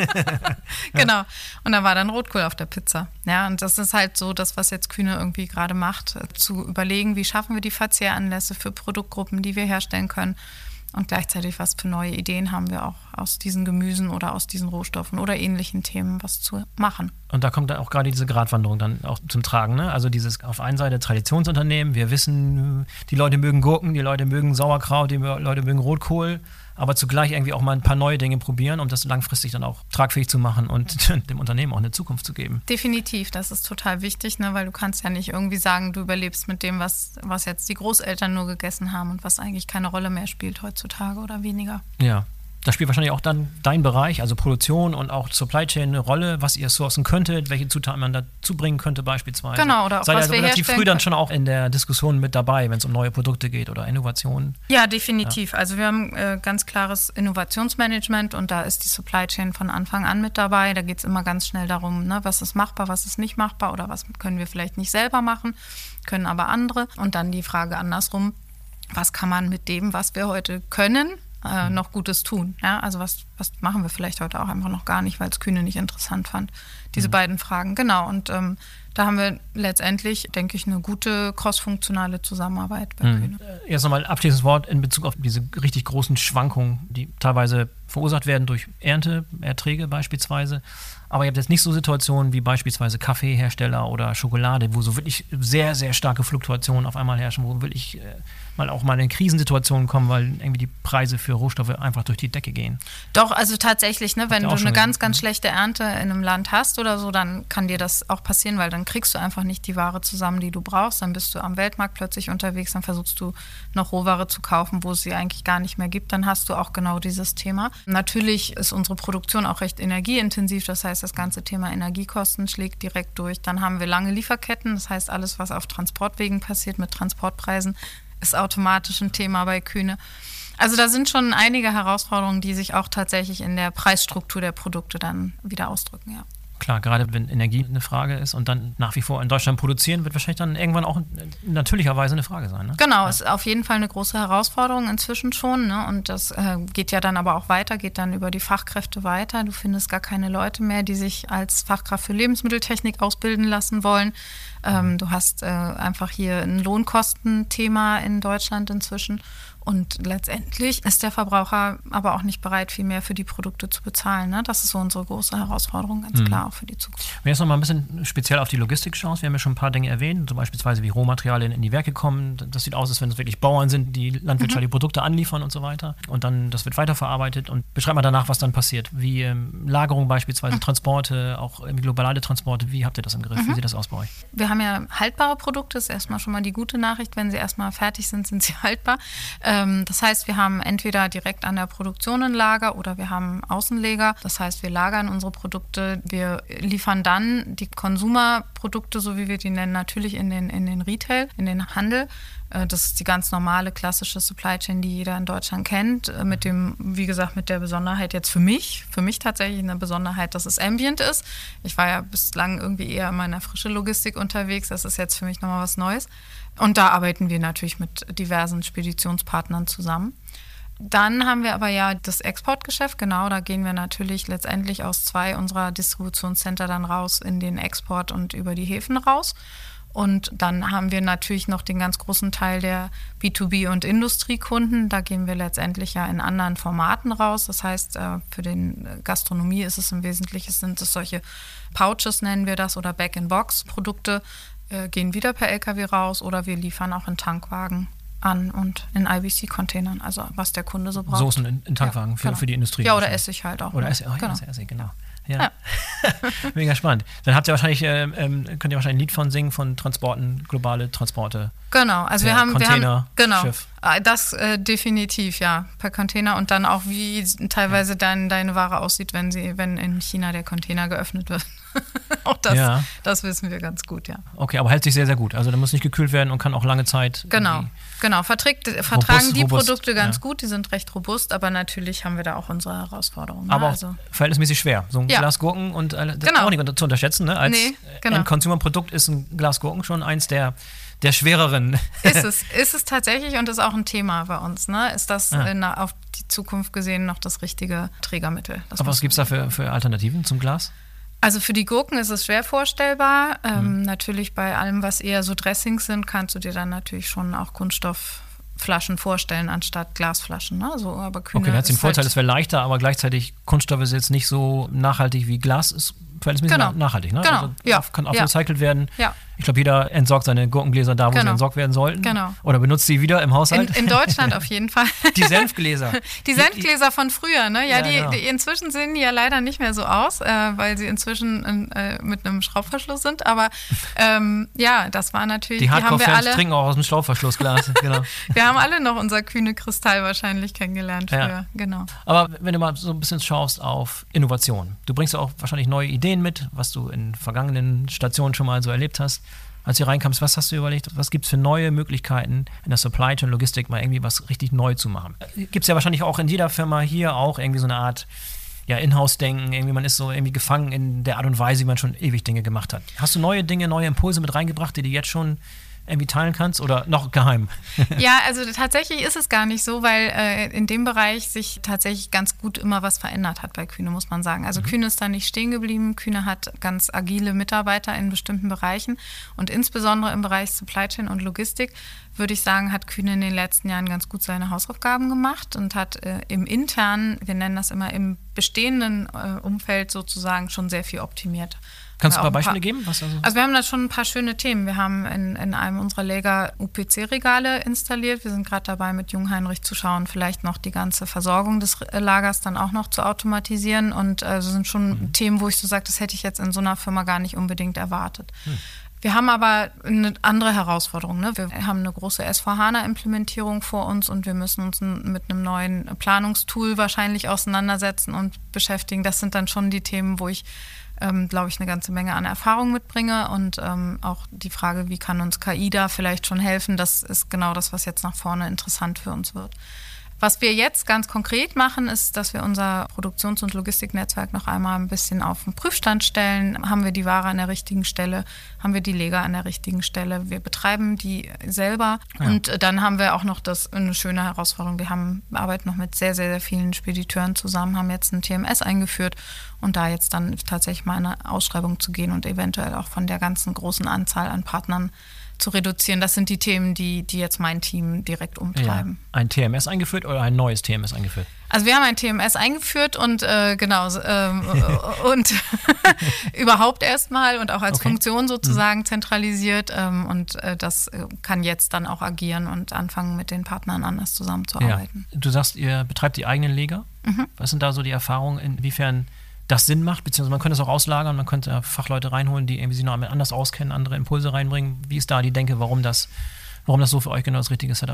B: Genau. Und da war dann Rotkohl auf der Pizza. Ja, und das ist halt so das, was jetzt Kühne irgendwie gerade macht, zu überlegen, wie schaffen wir die Verzehranlässe für Produktgruppen, die wir herstellen können. Und gleichzeitig, was für neue Ideen haben wir auch aus diesen Gemüsen oder aus diesen Rohstoffen oder ähnlichen Themen was zu machen.
A: Und da kommt dann auch gerade diese Gratwanderung dann auch zum Tragen, ne? Also dieses auf einen Seite Traditionsunternehmen, wir wissen, die Leute mögen Gurken, die Leute mögen Sauerkraut, die Leute mögen Rotkohl, aber zugleich irgendwie auch mal ein paar neue Dinge probieren, um das langfristig dann auch tragfähig zu machen und dem Unternehmen auch eine Zukunft zu geben.
B: Definitiv, das ist total wichtig, ne? Weil du kannst ja nicht irgendwie sagen, du überlebst mit dem, was jetzt die Großeltern nur gegessen haben und was eigentlich keine Rolle mehr spielt heutzutage oder weniger.
A: Ja. Da spielt wahrscheinlich auch dann dein Bereich, also Produktion und auch Supply Chain eine Rolle, was ihr sourcen könntet, welche Zutaten man dazu bringen könnte beispielsweise.
B: Genau, oder auch
A: seid
B: was
A: ihr
B: wir
A: relativ
B: herstellen
A: früh dann schon auch in der Diskussion mit dabei, wenn es um neue Produkte geht oder Innovationen.
B: Ja, definitiv. Ja. Also wir haben ganz klares Innovationsmanagement und da ist die Supply Chain von Anfang an mit dabei. Da geht es immer ganz schnell darum, ne, was ist machbar, was ist nicht machbar oder was können wir vielleicht nicht selber machen, können aber andere. Und dann die Frage andersrum, was kann man mit dem, was wir heute können, noch Gutes tun. Ja? Also was machen wir vielleicht heute auch einfach noch gar nicht, weil es Kühne nicht interessant fand. Diese beiden Fragen, genau. Und da haben wir letztendlich, denke ich, eine gute crossfunktionale Zusammenarbeit bei Kühne.
A: Erst nochmal ein abschließendes Wort in Bezug auf diese richtig großen Schwankungen, die teilweise verursacht werden durch Ernteerträge beispielsweise. Aber ihr habt jetzt nicht so Situationen wie beispielsweise Kaffeehersteller oder Schokolade, wo so wirklich sehr, sehr starke Fluktuationen auf einmal herrschen, wo wirklich mal in Krisensituationen kommen, weil irgendwie die Preise für Rohstoffe einfach durch die Decke gehen.
B: Doch, also tatsächlich, ne, wenn du eine ganz, ganz schlechte Ernte in einem Land hast oder so, dann kann dir das auch passieren, weil dann kriegst du einfach nicht die Ware zusammen, die du brauchst. Dann bist du am Weltmarkt plötzlich unterwegs, dann versuchst du noch Rohware zu kaufen, wo es sie eigentlich gar nicht mehr gibt. Dann hast du auch genau dieses Thema. Natürlich ist unsere Produktion auch recht energieintensiv, das heißt, das ganze Thema Energiekosten schlägt direkt durch. Dann haben wir lange Lieferketten, das heißt, alles, was auf Transportwegen passiert mit Transportpreisen, ist automatisch ein Thema bei Kühne. Also da sind schon einige Herausforderungen, die sich auch tatsächlich in der Preisstruktur der Produkte dann wieder ausdrücken, ja.
A: Klar, gerade wenn Energie eine Frage ist und dann nach wie vor in Deutschland produzieren, wird wahrscheinlich dann irgendwann auch natürlicherweise eine Frage sein. Ne?
B: Genau, ist auf jeden Fall eine große Herausforderung inzwischen schon. Ne? Und das geht ja dann aber auch weiter, geht dann über die Fachkräfte weiter. Du findest gar keine Leute mehr, die sich als Fachkraft für Lebensmitteltechnik ausbilden lassen wollen. Du hast einfach hier ein Lohnkostenthema in Deutschland inzwischen. Und letztendlich ist der Verbraucher aber auch nicht bereit, viel mehr für die Produkte zu bezahlen. Ne? Das ist so unsere große Herausforderung, ganz klar, auch für die Zukunft.
A: Wenn du jetzt noch mal ein bisschen speziell auf die Logistik schaust, wir haben ja schon ein paar Dinge erwähnt, so beispielsweise wie Rohmaterialien in die Werke kommen. Das sieht aus, als wenn es wirklich Bauern sind, die landwirtschaftliche Produkte anliefern und so weiter. Und dann, das wird weiterverarbeitet. Und beschreib mal danach, was dann passiert. Wie Lagerung beispielsweise, Transporte, auch globale Transporte. Wie habt ihr das im Griff? Wie sieht das aus bei euch?
B: Wir haben ja haltbare Produkte. Das ist erstmal schon mal die gute Nachricht. Wenn sie erstmal fertig sind, sind sie haltbar. Das heißt, wir haben entweder direkt an der Produktion ein Lager oder wir haben Außenleger. Das heißt, wir lagern unsere Produkte. Wir liefern dann die Konsumerprodukte, so wie wir die nennen, natürlich in den Retail, in den Handel. Das ist die ganz normale, klassische Supply Chain, die jeder in Deutschland kennt. Mit dem, wie gesagt, mit der Besonderheit jetzt für mich tatsächlich eine Besonderheit, dass es Ambient ist. Ich war ja bislang irgendwie eher in meiner frischen Logistik unterwegs. Das ist jetzt für mich nochmal was Neues. Und da arbeiten wir natürlich mit diversen Speditionspartnern zusammen. Dann haben wir aber ja das Exportgeschäft, genau, da gehen wir natürlich letztendlich aus 2 unserer Distributionscenter dann raus in den Export und über die Häfen raus. Und dann haben wir natürlich noch den ganz großen Teil der B2B- und Industriekunden. Da gehen wir letztendlich ja in anderen Formaten raus. Das heißt, für den Gastronomie ist es im Wesentlichen, sind es solche Pouches, nennen wir das, oder Back-in-Box-Produkte, gehen wieder per LKW raus oder wir liefern auch in Tankwagen an und in IBC-Containern, also was der Kunde so braucht.
A: Soßen in Tankwagen für die Industrie.
B: Ja, oder Essig halt auch.
A: Oder Essig, genau. Ja. Mega spannend. Dann habt ihr wahrscheinlich, könnt ihr wahrscheinlich ein Lied von singen, von Transporten, globale Transporte.
B: Genau, also wir haben
A: Container,
B: genau,
A: Schiff.
B: Das definitiv, ja, per Container und dann auch, wie teilweise deine Ware aussieht, wenn in China der Container geöffnet wird. Auch das wissen wir ganz gut, ja.
A: Okay, aber hält sich sehr, sehr gut. Also der muss nicht gekühlt werden und kann auch lange Zeit.
B: Genau. Vertragen die Produkte ganz gut, die sind recht robust, aber natürlich haben wir da auch unsere Herausforderungen.
A: Aber auch verhältnismäßig schwer. So ein Glas Gurken und das ist auch nicht zu unterschätzen. Ne? Als End-Consumer-Produkt ist ein Glas Gurken schon eins der schwereren.
B: Ist es tatsächlich und ist auch ein Thema bei uns. Ne? Ist das auf die Zukunft gesehen noch das richtige Trägermittel?
A: Aber was gibt es da für Alternativen zum Glas?
B: Also für die Gurken ist es schwer vorstellbar. Natürlich bei allem, was eher so Dressings sind, kannst du dir dann natürlich schon auch Kunststoffflaschen vorstellen, anstatt Glasflaschen. Ne? So, aber Kühne
A: dann hat den Vorteil, es wäre leichter, aber gleichzeitig Kunststoff ist jetzt nicht so nachhaltig wie Glas ist. Verhältnismäßig nachhaltig, ne?
B: Genau.
A: Also kann auch recycelt werden.
B: Ja.
A: Ich glaube, jeder entsorgt seine Gurkengläser da, wo sie entsorgt werden sollten.
B: Genau.
A: Oder benutzt sie wieder im Haushalt.
B: In Deutschland auf jeden Fall.
A: Die Senfgläser.
B: Die Senfgläser von früher, ne? Ja,
A: genau.
B: die inzwischen sehen die ja leider nicht mehr so aus, weil sie inzwischen mit einem Schraubverschluss sind. Aber das war natürlich.
A: Die Hardcore-Fans trinken auch aus dem Schraubverschlussglas. Genau.
B: Wir haben alle noch unser kühne Kristall wahrscheinlich kennengelernt früher. Genau.
A: Aber wenn du mal so ein bisschen schaust auf Innovation, du bringst auch wahrscheinlich neue Ideen mit, was du in vergangenen Stationen schon mal so erlebt hast. Als du reinkamst, was hast du überlegt? Was gibt es für neue Möglichkeiten in der Supply Chain Logistik, mal irgendwie was richtig neu zu machen? Gibt es ja wahrscheinlich auch in jeder Firma hier auch irgendwie so eine Art Inhouse-Denken. Irgendwie man ist so irgendwie gefangen in der Art und Weise, wie man schon ewig Dinge gemacht hat. Hast du neue Dinge, neue Impulse mit reingebracht, die du jetzt schon irgendwie teilen kannst oder noch geheim?
B: Ja, also tatsächlich ist es gar nicht so, weil in dem Bereich sich tatsächlich ganz gut immer was verändert hat bei Kühne, muss man sagen. Also Kühne ist da nicht stehen geblieben. Kühne hat ganz agile Mitarbeiter in bestimmten Bereichen und insbesondere im Bereich Supply Chain und Logistik, würde ich sagen, hat Kühne in den letzten Jahren ganz gut seine Hausaufgaben gemacht und hat im internen, wir nennen das immer im bestehenden Umfeld sozusagen schon sehr viel optimiert.
A: Kannst du ein paar Beispiele geben?
B: Also wir haben da schon ein paar schöne Themen. Wir haben in einem unserer Lager UPC-Regale installiert. Wir sind gerade dabei, mit Jungheinrich zu schauen, vielleicht noch die ganze Versorgung des Lagers dann auch noch zu automatisieren. Und das sind schon Themen, wo ich so sage, das hätte ich jetzt in so einer Firma gar nicht unbedingt erwartet. Wir haben aber eine andere Herausforderung. Ne? Wir haben eine große S4HANA-Implementierung vor uns und wir müssen uns mit einem neuen Planungstool wahrscheinlich auseinandersetzen und beschäftigen. Das sind dann schon die Themen, wo ich glaube ich, eine ganze Menge an Erfahrung mitbringe und auch die Frage, wie kann uns KI da vielleicht schon helfen, das ist genau das, was jetzt nach vorne interessant für uns wird. Was wir jetzt ganz konkret machen, ist, dass wir unser Produktions- und Logistiknetzwerk noch einmal ein bisschen auf den Prüfstand stellen. Haben wir die Ware an der richtigen Stelle? Haben wir die Lager an der richtigen Stelle? Wir betreiben die selber. Ja. Und dann haben wir auch noch eine schöne Herausforderung. Wir arbeiten noch mit sehr, sehr, sehr vielen Spediteuren zusammen, haben jetzt ein TMS eingeführt und da jetzt dann tatsächlich mal eine Ausschreibung zu gehen und eventuell auch von der ganzen großen Anzahl an Partnern zu reduzieren. Das sind die Themen, die jetzt mein Team direkt umtreiben.
A: Ja. Ein TMS eingeführt oder ein neues TMS eingeführt?
B: Also wir haben ein TMS eingeführt und und überhaupt erstmal und auch als Funktion sozusagen zentralisiert und das kann jetzt dann auch agieren und anfangen, mit den Partnern anders zusammenzuarbeiten.
A: Ja. Du sagst, ihr betreibt die eigenen Lager. Was sind da so die Erfahrungen, inwiefern das Sinn macht, beziehungsweise man könnte es auch auslagern, man könnte Fachleute reinholen, die irgendwie sich noch anders auskennen, andere Impulse reinbringen. Wie ist da die Denke, warum das so für euch genau das richtige Setup ist?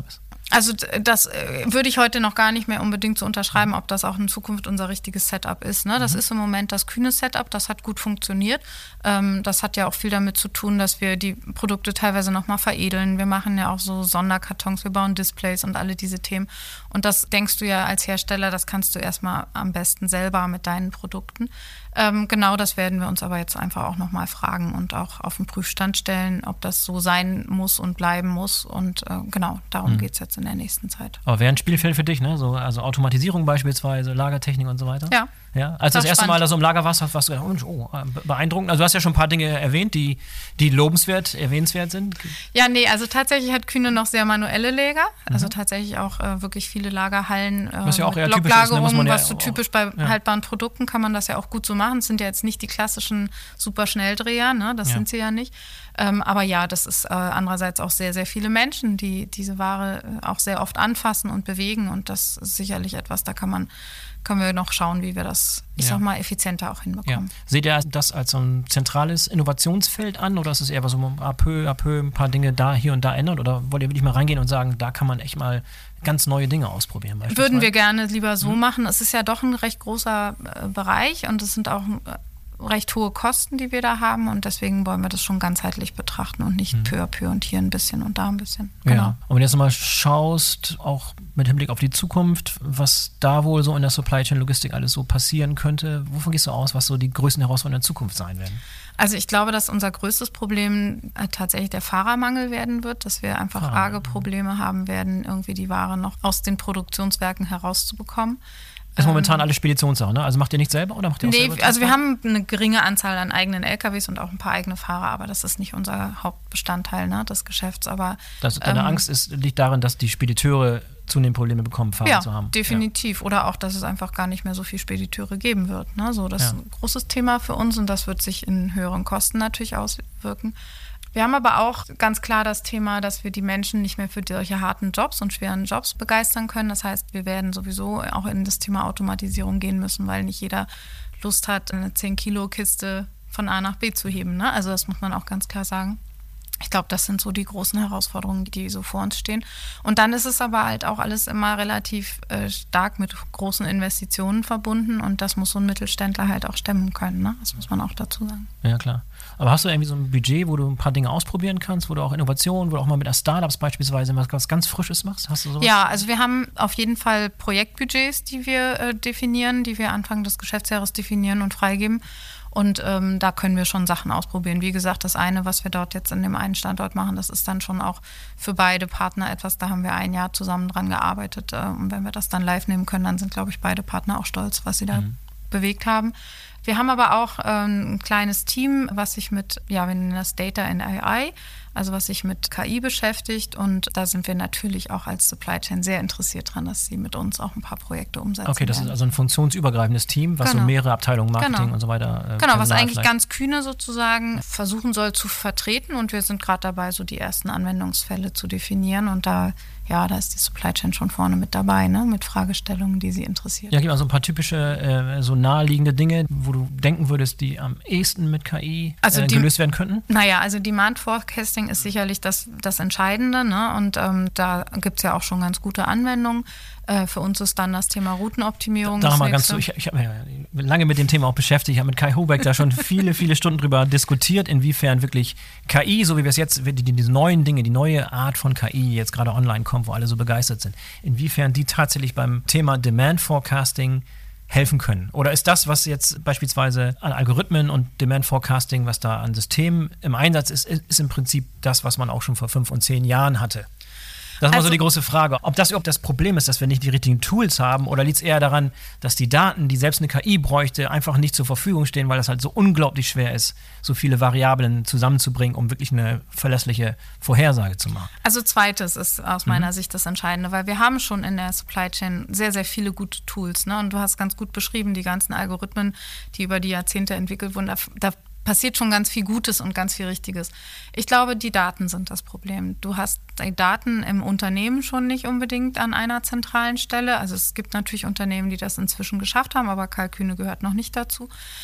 B: Also das würde ich heute noch gar nicht mehr unbedingt so unterschreiben, ob das auch in Zukunft unser richtiges Setup ist. Ne? Das ist im Moment das kühne Setup, das hat gut funktioniert. Das hat ja auch viel damit zu tun, dass wir die Produkte teilweise nochmal veredeln. Wir machen ja auch so Sonderkartons, wir bauen Displays und alle diese Themen. Und das denkst du ja als Hersteller, das kannst du erstmal am besten selber mit deinen Produkten. Genau das werden wir uns aber jetzt einfach auch nochmal fragen und auch auf den Prüfstand stellen, ob das so sein muss und bleiben muss. Und genau, darum geht es jetzt in der nächsten Zeit.
A: Aber wäre ein Spielfeld für dich, ne? So, also Automatisierung beispielsweise, Lagertechnik und so weiter?
B: Ja.
A: Ja, als du das erste Mal da so im Lager warst, hast du gedacht, beeindruckend. Also du hast ja schon ein paar Dinge erwähnt, die lobenswert, erwähnenswert sind.
B: Ja, nee, also tatsächlich hat Kühne noch sehr manuelle Lager. Also tatsächlich auch wirklich viele Lagerhallen.
A: Was ja auch eher
B: typisch
A: ist, ne? Muss man
B: was so typisch bei haltbaren Produkten kann man das ja auch gut so machen. Es sind ja jetzt nicht die klassischen Superschnelldreher, ne? Das sind sie ja nicht. Aber ja, das ist andererseits auch sehr, sehr viele Menschen, die diese Ware auch sehr oft anfassen und bewegen. Und das ist sicherlich etwas, da können wir noch schauen, wie wir das, sag mal, effizienter auch hinbekommen.
A: Ja. Seht ihr das als so ein zentrales Innovationsfeld an oder ist es eher so à peu ein paar Dinge da, hier und da ändern? Oder wollt ihr wirklich mal reingehen und sagen, da kann man echt mal ganz neue Dinge ausprobieren?
B: Würden wir gerne lieber so machen. Es ist ja doch ein recht großer Bereich und es sind auch recht hohe Kosten, die wir da haben und deswegen wollen wir das schon ganzheitlich betrachten und nicht peu à peu und hier ein bisschen und da ein bisschen.
A: Genau. Ja. Und wenn du jetzt nochmal schaust, auch mit Hinblick auf die Zukunft, was da wohl so in der Supply Chain Logistik alles so passieren könnte, wovon gehst du aus, was so die größten Herausforderungen in der Zukunft sein werden?
B: Also ich glaube, dass unser größtes Problem tatsächlich der Fahrermangel werden wird, dass wir einfach arge Probleme haben werden, irgendwie die Ware noch aus den Produktionswerken herauszubekommen.
A: Ist momentan alles Speditionssache, ne? Also macht ihr nicht selber oder macht ihr auch selber?
B: Nee, also wir haben eine geringe Anzahl an eigenen LKWs und auch ein paar eigene Fahrer, aber das ist nicht unser Hauptbestandteil, ne, des Geschäfts. Aber
A: deine Angst liegt darin, dass die Spediteure zunehmend Probleme bekommen, Fahrer zu haben.
B: Ja, definitiv. Oder auch, dass es einfach gar nicht mehr so viele Spediteure geben wird. Ne? So, das ist ein großes Thema für uns und das wird sich in höheren Kosten natürlich auswirken. Wir haben aber auch ganz klar das Thema, dass wir die Menschen nicht mehr für solche harten Jobs und schweren Jobs begeistern können. Das heißt, wir werden sowieso auch in das Thema Automatisierung gehen müssen, weil nicht jeder Lust hat, eine 10-Kilo-Kiste von A nach B zu heben. Ne? Also das muss man auch ganz klar sagen. Ich glaube, das sind so die großen Herausforderungen, die so vor uns stehen. Und dann ist es aber halt auch alles immer relativ stark mit großen Investitionen verbunden und das muss so ein Mittelständler halt auch stemmen können. Ne? Das muss man auch dazu sagen.
A: Ja, klar. Aber hast du irgendwie so ein Budget, wo du ein paar Dinge ausprobieren kannst, wo du auch Innovationen, wo du auch mal mit Startups beispielsweise was ganz Frisches machst? Hast du sowas?
B: Ja, also wir haben auf jeden Fall Projektbudgets, die wir definieren, die wir Anfang des Geschäftsjahres definieren und freigeben. Und da können wir schon Sachen ausprobieren. Wie gesagt, das eine, was wir dort jetzt in dem einen Standort machen, das ist dann schon auch für beide Partner etwas, da haben wir ein Jahr zusammen dran gearbeitet. Und wenn wir das dann live nehmen können, dann sind, glaube ich, beide Partner auch stolz, was sie da bewegt haben. Wir haben aber auch ein kleines Team, was sich mit, wir nennen das Data and AI, also was sich mit KI beschäftigt und da sind wir natürlich auch als Supply Chain sehr interessiert dran, dass sie mit uns auch ein paar Projekte umsetzen.
A: Okay, das ist also ein funktionsübergreifendes Team, was so mehrere Abteilungen, Marketing und so weiter.
B: Was eigentlich ganz kühne sozusagen versuchen soll zu vertreten und wir sind gerade dabei, so die ersten Anwendungsfälle zu definieren und da ist die Supply Chain schon vorne mit dabei, ne? Mit Fragestellungen, die sie interessieren.
A: Ja, gibt also ein paar typische, so naheliegende Dinge, wo du denken würdest, die am ehesten mit KI gelöst werden könnten?
B: Naja, also Demand Forecasting ist sicherlich das Entscheidende, ne? Und da gibt es ja auch schon ganz gute Anwendungen. Für uns ist dann das Thema Routenoptimierung.
A: Da mal ganz so, ich habe mich lange mit dem Thema auch beschäftigt. Ich habe mit Kai Hubeck da schon viele, viele Stunden drüber diskutiert, inwiefern wirklich KI, so wie wir es jetzt, diese neuen Dinge, die neue Art von KI jetzt gerade online kommt, wo alle so begeistert sind, inwiefern die tatsächlich beim Thema Demand Forecasting helfen können. Oder ist das, was jetzt beispielsweise an Algorithmen und Demand Forecasting, was da an Systemen im Einsatz ist im Prinzip das, was man auch schon vor 5 und 10 Jahren hatte? Das ist mal so die große Frage, ob das überhaupt das Problem ist, dass wir nicht die richtigen Tools haben oder liegt es eher daran, dass die Daten, die selbst eine KI bräuchte, einfach nicht zur Verfügung stehen, weil das halt so unglaublich schwer ist, so viele Variablen zusammenzubringen, um wirklich eine verlässliche Vorhersage zu machen.
B: Also zweites ist aus meiner Sicht das Entscheidende, weil wir haben schon in der Supply Chain sehr, sehr viele gute Tools. Ne? Und du hast ganz gut beschrieben, die ganzen Algorithmen, die über die Jahrzehnte entwickelt wurden, da passiert schon ganz viel Gutes und ganz viel Richtiges. Ich glaube, die Daten sind das Problem. Du hast die Daten im Unternehmen schon nicht unbedingt an einer zentralen Stelle. Also es gibt natürlich Unternehmen, die das inzwischen geschafft haben, aber Kalkühne gehört noch nicht dazu.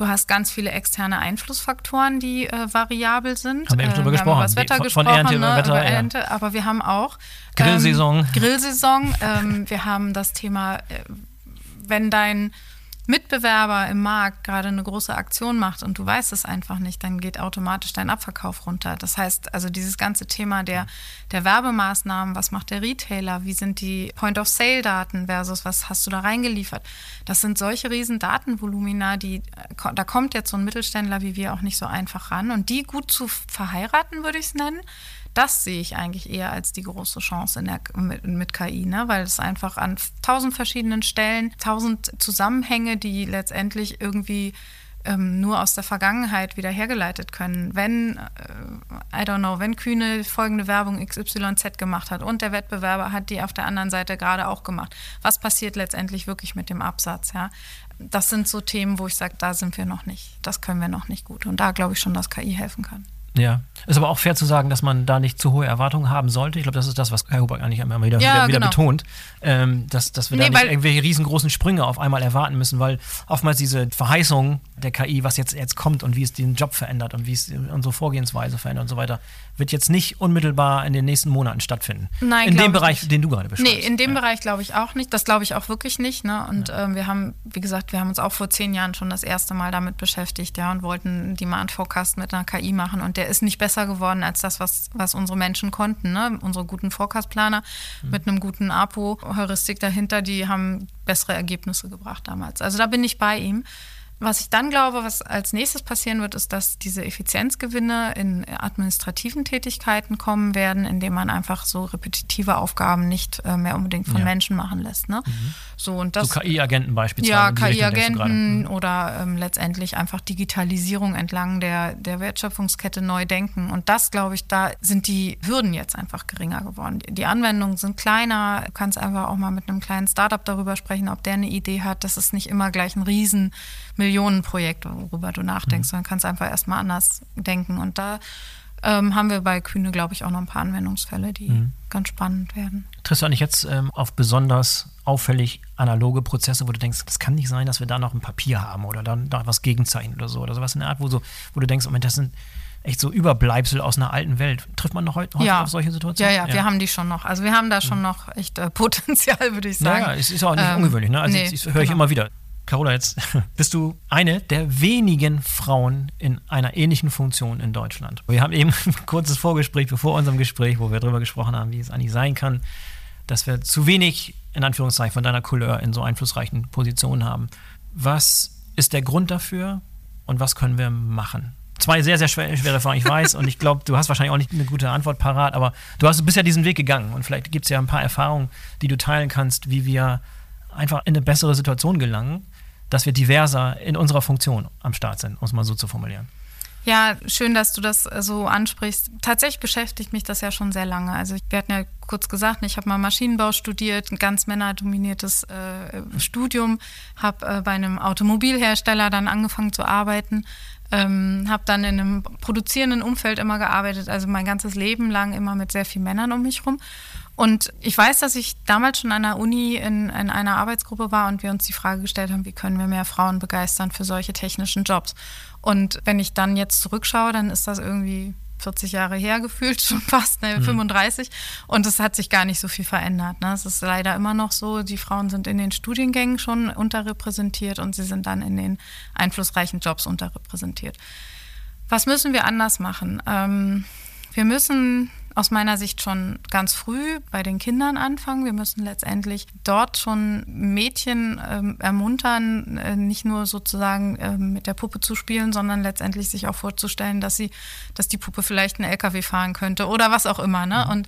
B: Du hast ganz viele externe Einflussfaktoren, die variabel sind.
A: Haben wir eben drüber gesprochen.
B: Über das Wetter gesprochen,
A: von Ernte über Wetter,
B: über Ernte, aber wir haben auch
A: Grillsaison.
B: Wir haben das Thema, wenn dein Mitbewerber im Markt gerade eine große Aktion macht und du weißt es einfach nicht, dann geht automatisch dein Abverkauf runter. Das heißt, also dieses ganze Thema der Werbemaßnahmen, was macht der Retailer, wie sind die Point-of-Sale-Daten versus was hast du da reingeliefert? Das sind solche riesen Datenvolumina, da kommt jetzt so ein Mittelständler wie wir auch nicht so einfach ran. Und die gut zu verheiraten, würde ich es nennen, das sehe ich eigentlich eher als die große Chance mit KI, ne? Weil es einfach an 1000 verschiedenen Stellen, 1000 Zusammenhänge, die letztendlich irgendwie nur aus der Vergangenheit wieder hergeleitet können. Wenn Kühne folgende Werbung XYZ gemacht hat und der Wettbewerber hat die auf der anderen Seite gerade auch gemacht, was passiert letztendlich wirklich mit dem Absatz? Ja? Das sind so Themen, wo ich sage, da sind wir noch nicht, das können wir noch nicht gut. Und da glaube ich schon, dass KI helfen kann.
A: Ja, ist aber auch fair zu sagen, dass man da nicht zu hohe Erwartungen haben sollte. Ich glaube, das ist das, was Herr Huber eigentlich immer wieder betont, dass wir da nicht irgendwelche riesengroßen Sprünge auf einmal erwarten müssen, weil oftmals diese Verheißung der KI, was jetzt kommt und wie es den Job verändert und wie es unsere Vorgehensweise verändert und so weiter, wird jetzt nicht unmittelbar in den nächsten Monaten stattfinden.
B: Nein,
A: in dem Bereich, den du gerade beschreibst.
B: Nee, in dem Bereich glaube ich auch nicht. Das glaube ich auch wirklich nicht. Ne? Und wir haben, wie gesagt, uns auch vor 10 Jahren schon das erste Mal damit beschäftigt, und wollten einen Demand-Forecast mit einer KI machen. Und der ist nicht besser geworden als das, was unsere Menschen konnten. Ne? Unsere guten Forecast-Planer mit einem guten APO-Heuristik dahinter, die haben bessere Ergebnisse gebracht damals. Also da bin ich bei ihm. Was ich dann glaube, was als nächstes passieren wird, ist, dass diese Effizienzgewinne in administrativen Tätigkeiten kommen werden, indem man einfach so repetitive Aufgaben nicht mehr unbedingt von Menschen machen lässt. Ne? So
A: KI-Agenten beispielsweise.
B: Ja, KI-Agenten oder letztendlich einfach Digitalisierung entlang der Wertschöpfungskette neu denken. Und das, glaube ich, da sind die Hürden jetzt einfach geringer geworden. Die Anwendungen sind kleiner. Du kannst einfach auch mal mit einem kleinen Startup darüber sprechen, ob der eine Idee hat. Das ist nicht immer gleich ein riesen Millionenprojekt, worüber du nachdenkst, sondern kannst einfach erstmal anders denken. Und da haben wir bei Kühne, glaube ich, auch noch ein paar Anwendungsfälle, die ganz spannend werden.
A: Triffst du eigentlich jetzt auf besonders auffällig analoge Prozesse, wo du denkst, das kann nicht sein, dass wir da noch ein Papier haben oder dann da was gegenzeichnen oder sowas in der Art, wo du denkst, Moment, das sind echt so Überbleibsel aus einer alten Welt. Trifft man noch heute auf solche Situationen?
B: Ja, wir haben die schon noch. Also wir haben da schon noch echt Potenzial, würde ich sagen.
A: Ja, es ist auch nicht ungewöhnlich. Ne? Also das höre ich immer wieder. Carola, jetzt bist du eine der wenigen Frauen in einer ähnlichen Funktion in Deutschland. Wir haben eben ein kurzes Vorgespräch bevor unserem Gespräch, wo wir darüber gesprochen haben, wie es eigentlich sein kann, dass wir zu wenig, in Anführungszeichen, von deiner Couleur in so einflussreichen Positionen haben. Was ist der Grund dafür und was können wir machen? 2 sehr, sehr schwere Fragen, ich weiß, und ich glaube, du hast wahrscheinlich auch nicht eine gute Antwort parat, aber bist ja diesen Weg gegangen und vielleicht gibt es ja ein paar Erfahrungen, die du teilen kannst, wie wir einfach in eine bessere Situation gelangen, dass wir diverser in unserer Funktion am Start sind, um es mal so zu formulieren.
B: Ja, schön, dass du das so ansprichst. Tatsächlich beschäftigt mich das ja schon sehr lange. Also wir hatten ja kurz gesagt, ich habe mal Maschinenbau studiert, ein ganz männerdominiertes Studium, habe bei einem Automobilhersteller dann angefangen zu arbeiten, habe dann in einem produzierenden Umfeld immer gearbeitet, also mein ganzes Leben lang immer mit sehr vielen Männern um mich rum. Und ich weiß, dass ich damals schon an der Uni in einer Arbeitsgruppe war und wir uns die Frage gestellt haben, wie können wir mehr Frauen begeistern für solche technischen Jobs. Und wenn ich dann jetzt zurückschaue, dann ist das irgendwie 40 Jahre her gefühlt, schon fast, 35. Und es hat sich gar nicht so viel verändert. Ne? Es ist leider immer noch so, die Frauen sind in den Studiengängen schon unterrepräsentiert und sie sind dann in den einflussreichen Jobs unterrepräsentiert. Was müssen wir anders machen? Wir müssen aus meiner Sicht schon ganz früh bei den Kindern anfangen. Wir müssen letztendlich dort schon Mädchen ermuntern, nicht nur sozusagen mit der Puppe zu spielen, sondern letztendlich sich auch vorzustellen, dass die Puppe vielleicht einen LKW fahren könnte oder was auch immer. Ne? Und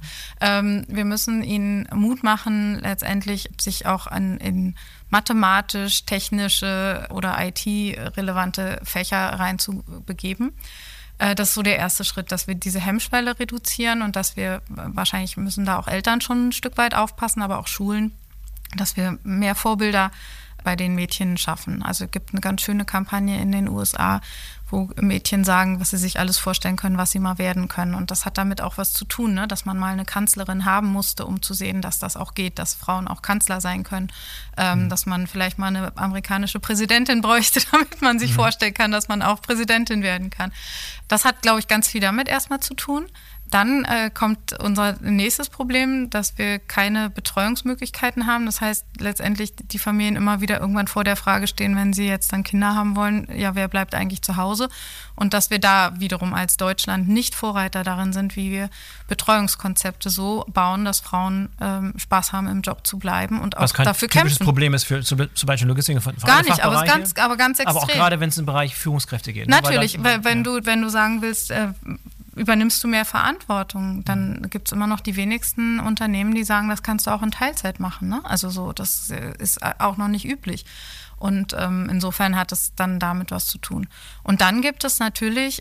B: wir müssen ihnen Mut machen, letztendlich sich auch in mathematisch, technische oder IT-relevante Fächer reinzubegeben. Das ist so der erste Schritt, dass wir diese Hemmschwelle reduzieren und dass wir, wahrscheinlich müssen da auch Eltern schon ein Stück weit aufpassen, aber auch Schulen, dass wir mehr Vorbilder bei den Mädchen schaffen. Also es gibt eine ganz schöne Kampagne in den USA, wo Mädchen sagen, was sie sich alles vorstellen können, was sie mal werden können. Und das hat damit auch was zu tun, ne? Dass man mal eine Kanzlerin haben musste, um zu sehen, dass das auch geht, dass Frauen auch Kanzler sein können, dass man vielleicht mal eine amerikanische Präsidentin bräuchte, damit man sich vorstellen kann, dass man auch Präsidentin werden kann. Das hat, glaube ich, ganz viel damit erstmal zu tun. Dann kommt unser nächstes Problem, dass wir keine Betreuungsmöglichkeiten haben. Das heißt, letztendlich die Familien immer wieder irgendwann vor der Frage stehen, wenn sie jetzt dann Kinder haben wollen, ja, wer bleibt eigentlich zu Hause? Und dass wir da wiederum als Deutschland nicht Vorreiter darin sind, wie wir Betreuungskonzepte so bauen, dass Frauen Spaß haben, im Job zu bleiben und auch dafür kämpfen. Was kein typisches
A: Problem ist für zum Beispiel Logistik und
B: gar nicht, aber ganz extrem.
A: Aber auch gerade, wenn es im Bereich Führungskräfte geht.
B: Natürlich, ne? Wenn du sagen willst, übernimmst du mehr Verantwortung, dann gibt es immer noch die wenigsten Unternehmen, die sagen, das kannst du auch in Teilzeit machen. Ne? Also so, das ist auch noch nicht üblich. Und insofern hat es dann damit was zu tun. Und dann gibt es natürlich,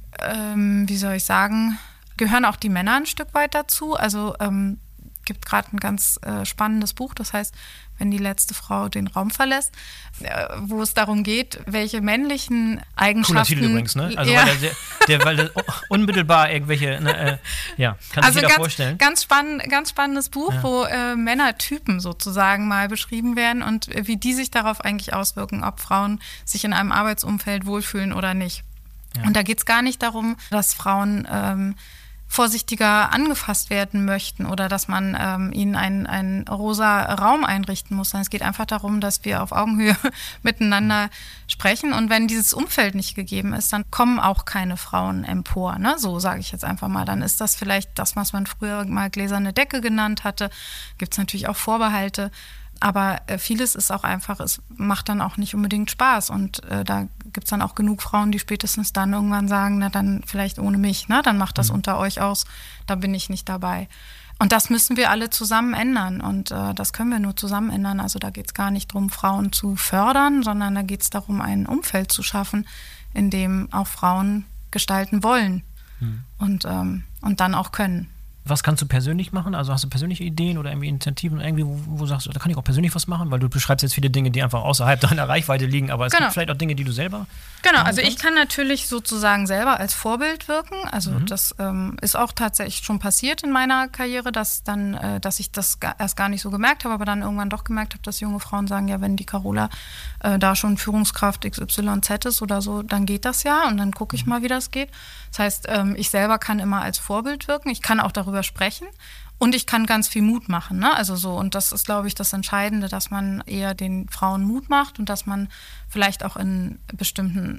B: gehören auch die Männer ein Stück weit dazu. Also gibt gerade ein ganz spannendes Buch, das heißt, wenn die letzte Frau den Raum verlässt, wo es darum geht, welche männlichen Eigenschaften...
A: Cooler Titel übrigens, ne? Also ja. weil unmittelbar irgendwelche, kann sich jeder vorstellen.
B: Ganz spannendes Buch, wo Männertypen sozusagen mal beschrieben werden und wie die sich darauf eigentlich auswirken, ob Frauen sich in einem Arbeitsumfeld wohlfühlen oder nicht. Ja. Und da geht es gar nicht darum, dass Frauen vorsichtiger angefasst werden möchten oder dass man ihnen einen rosa Raum einrichten muss, sondern es geht einfach darum, dass wir auf Augenhöhe miteinander sprechen und wenn dieses Umfeld nicht gegeben ist, dann kommen auch keine Frauen empor, ne? So sage ich jetzt einfach mal. Dann ist das vielleicht das, was man früher mal gläserne Decke genannt hatte. Gibt es natürlich auch Vorbehalte. Aber vieles ist auch einfach, es macht dann auch nicht unbedingt Spaß. Und da gibt es dann auch genug Frauen, die spätestens dann irgendwann sagen, na dann vielleicht ohne mich, ne? Dann macht das unter euch aus, da bin ich nicht dabei. Und das müssen wir alle zusammen ändern. Und das können wir nur zusammen ändern. Also da geht es gar nicht darum, Frauen zu fördern, sondern da geht es darum, ein Umfeld zu schaffen, in dem auch Frauen gestalten wollen und dann auch können.
A: Was kannst du persönlich machen? Also hast du persönliche Ideen oder irgendwie Initiativen, irgendwie, wo du sagst, da kann ich auch persönlich was machen? Weil du beschreibst jetzt viele Dinge, die einfach außerhalb deiner Reichweite liegen, aber es gibt vielleicht auch Dinge, die du selber...
B: Genau, also ich kann natürlich sozusagen selber als Vorbild wirken. Also das ist auch tatsächlich schon passiert in meiner Karriere, dass ich das erst gar nicht so gemerkt habe, aber dann irgendwann doch gemerkt habe, dass junge Frauen sagen, ja, wenn die Carola da schon Führungskraft XYZ ist oder so, dann geht das ja und dann gucke ich mal, wie das geht. Das heißt, ich selber kann immer als Vorbild wirken, ich kann auch darüber sprechen und ich kann ganz viel Mut machen, ne? Also so, und das ist, glaube ich, das Entscheidende, dass man eher den Frauen Mut macht und dass man vielleicht auch in bestimmten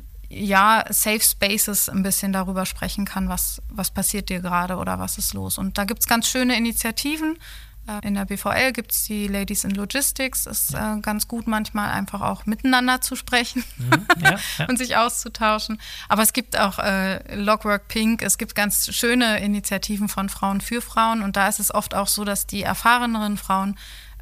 B: Safe Spaces ein bisschen darüber sprechen kann, was passiert dir gerade oder was ist los. Und da gibt es ganz schöne Initiativen. In der BVL gibt es die Ladies in Logistics. Es ist ganz gut, manchmal einfach auch miteinander zu sprechen und sich auszutauschen. Aber es gibt auch Logwork Pink. Es gibt ganz schöne Initiativen von Frauen für Frauen. Und da ist es oft auch so, dass die erfahreneren Frauen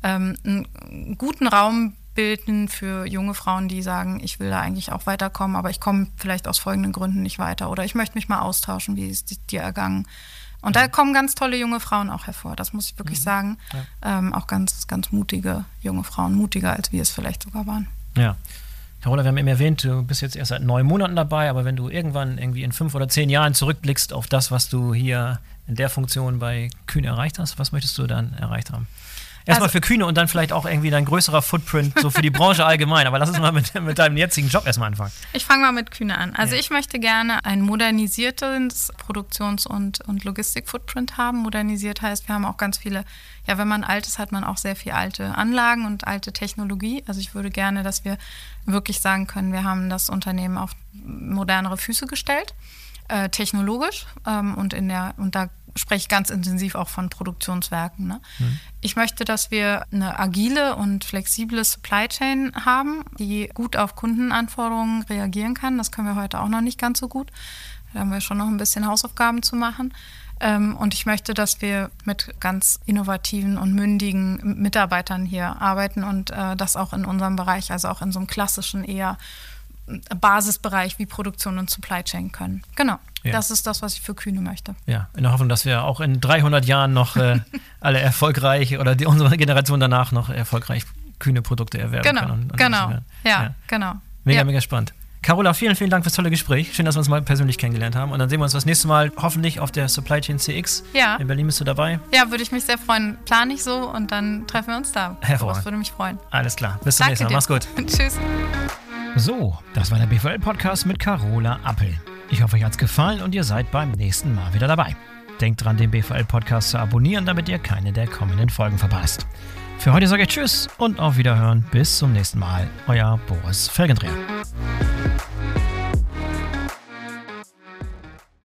B: einen guten Raum bilden für junge Frauen, die sagen, ich will da eigentlich auch weiterkommen, aber ich komme vielleicht aus folgenden Gründen nicht weiter oder ich möchte mich mal austauschen, wie ist es dir ergangen. Und da kommen ganz tolle junge Frauen auch hervor, das muss ich wirklich sagen. Ja. Auch ganz, ganz mutige junge Frauen, mutiger als wir es vielleicht sogar waren.
A: Ja. Carola, wir haben eben erwähnt, du bist jetzt erst seit 9 Monaten dabei, aber wenn du irgendwann irgendwie in 5 oder 10 Jahren zurückblickst auf das, was du hier in der Funktion bei Kühn erreicht hast, was möchtest du dann erreicht haben? Erstmal für Kühne und dann vielleicht auch irgendwie dein größerer Footprint, so für die Branche allgemein. Aber lass uns mal mit deinem jetzigen Job erstmal anfangen.
B: Ich fange mal mit Kühne an. Also ich möchte gerne ein modernisiertes Produktions- und Logistik-Footprint haben. Modernisiert heißt, wir haben auch ganz viele, wenn man alt ist, hat man auch sehr viel alte Anlagen und alte Technologie. Also ich würde gerne, dass wir wirklich sagen können, wir haben das Unternehmen auf modernere Füße gestellt, technologisch und da spreche ich ganz intensiv auch von Produktionswerken. Ne? Ich möchte, dass wir eine agile und flexible Supply Chain haben, die gut auf Kundenanforderungen reagieren kann. Das können wir heute auch noch nicht ganz so gut. Da haben wir schon noch ein bisschen Hausaufgaben zu machen. Und ich möchte, dass wir mit ganz innovativen und mündigen Mitarbeitern hier arbeiten und das auch in unserem Bereich, also auch in so einem klassischen eher Basisbereich wie Produktion und Supply Chain können. Genau, das ist das, was ich für Kühne möchte.
A: Ja, in der Hoffnung, dass wir auch in 300 Jahren noch alle erfolgreich oder unsere Generation danach noch erfolgreich kühne Produkte erwerben kann.
B: Genau.
A: Mega spannend. Carola, vielen Dank fürs tolle Gespräch. Schön, dass wir uns mal persönlich kennengelernt haben. Und dann sehen wir uns das nächste Mal hoffentlich auf der Supply Chain CX.
B: Ja.
A: In Berlin bist du dabei.
B: Ja, würde ich mich sehr freuen. Plane ich so und dann treffen wir uns da.
A: Hervorragend.
B: Das würde mich freuen.
A: Alles klar. Bis zum nächsten Mal. Mach's gut.
B: Tschüss.
A: So, das war der BVL-Podcast mit Carola Appel. Ich hoffe, euch hat's gefallen und ihr seid beim nächsten Mal wieder dabei. Denkt dran, den BVL-Podcast zu abonnieren, damit ihr keine der kommenden Folgen verpasst. Für heute sage ich Tschüss und auf Wiederhören. Bis zum nächsten Mal. Euer Boris Felgendreher.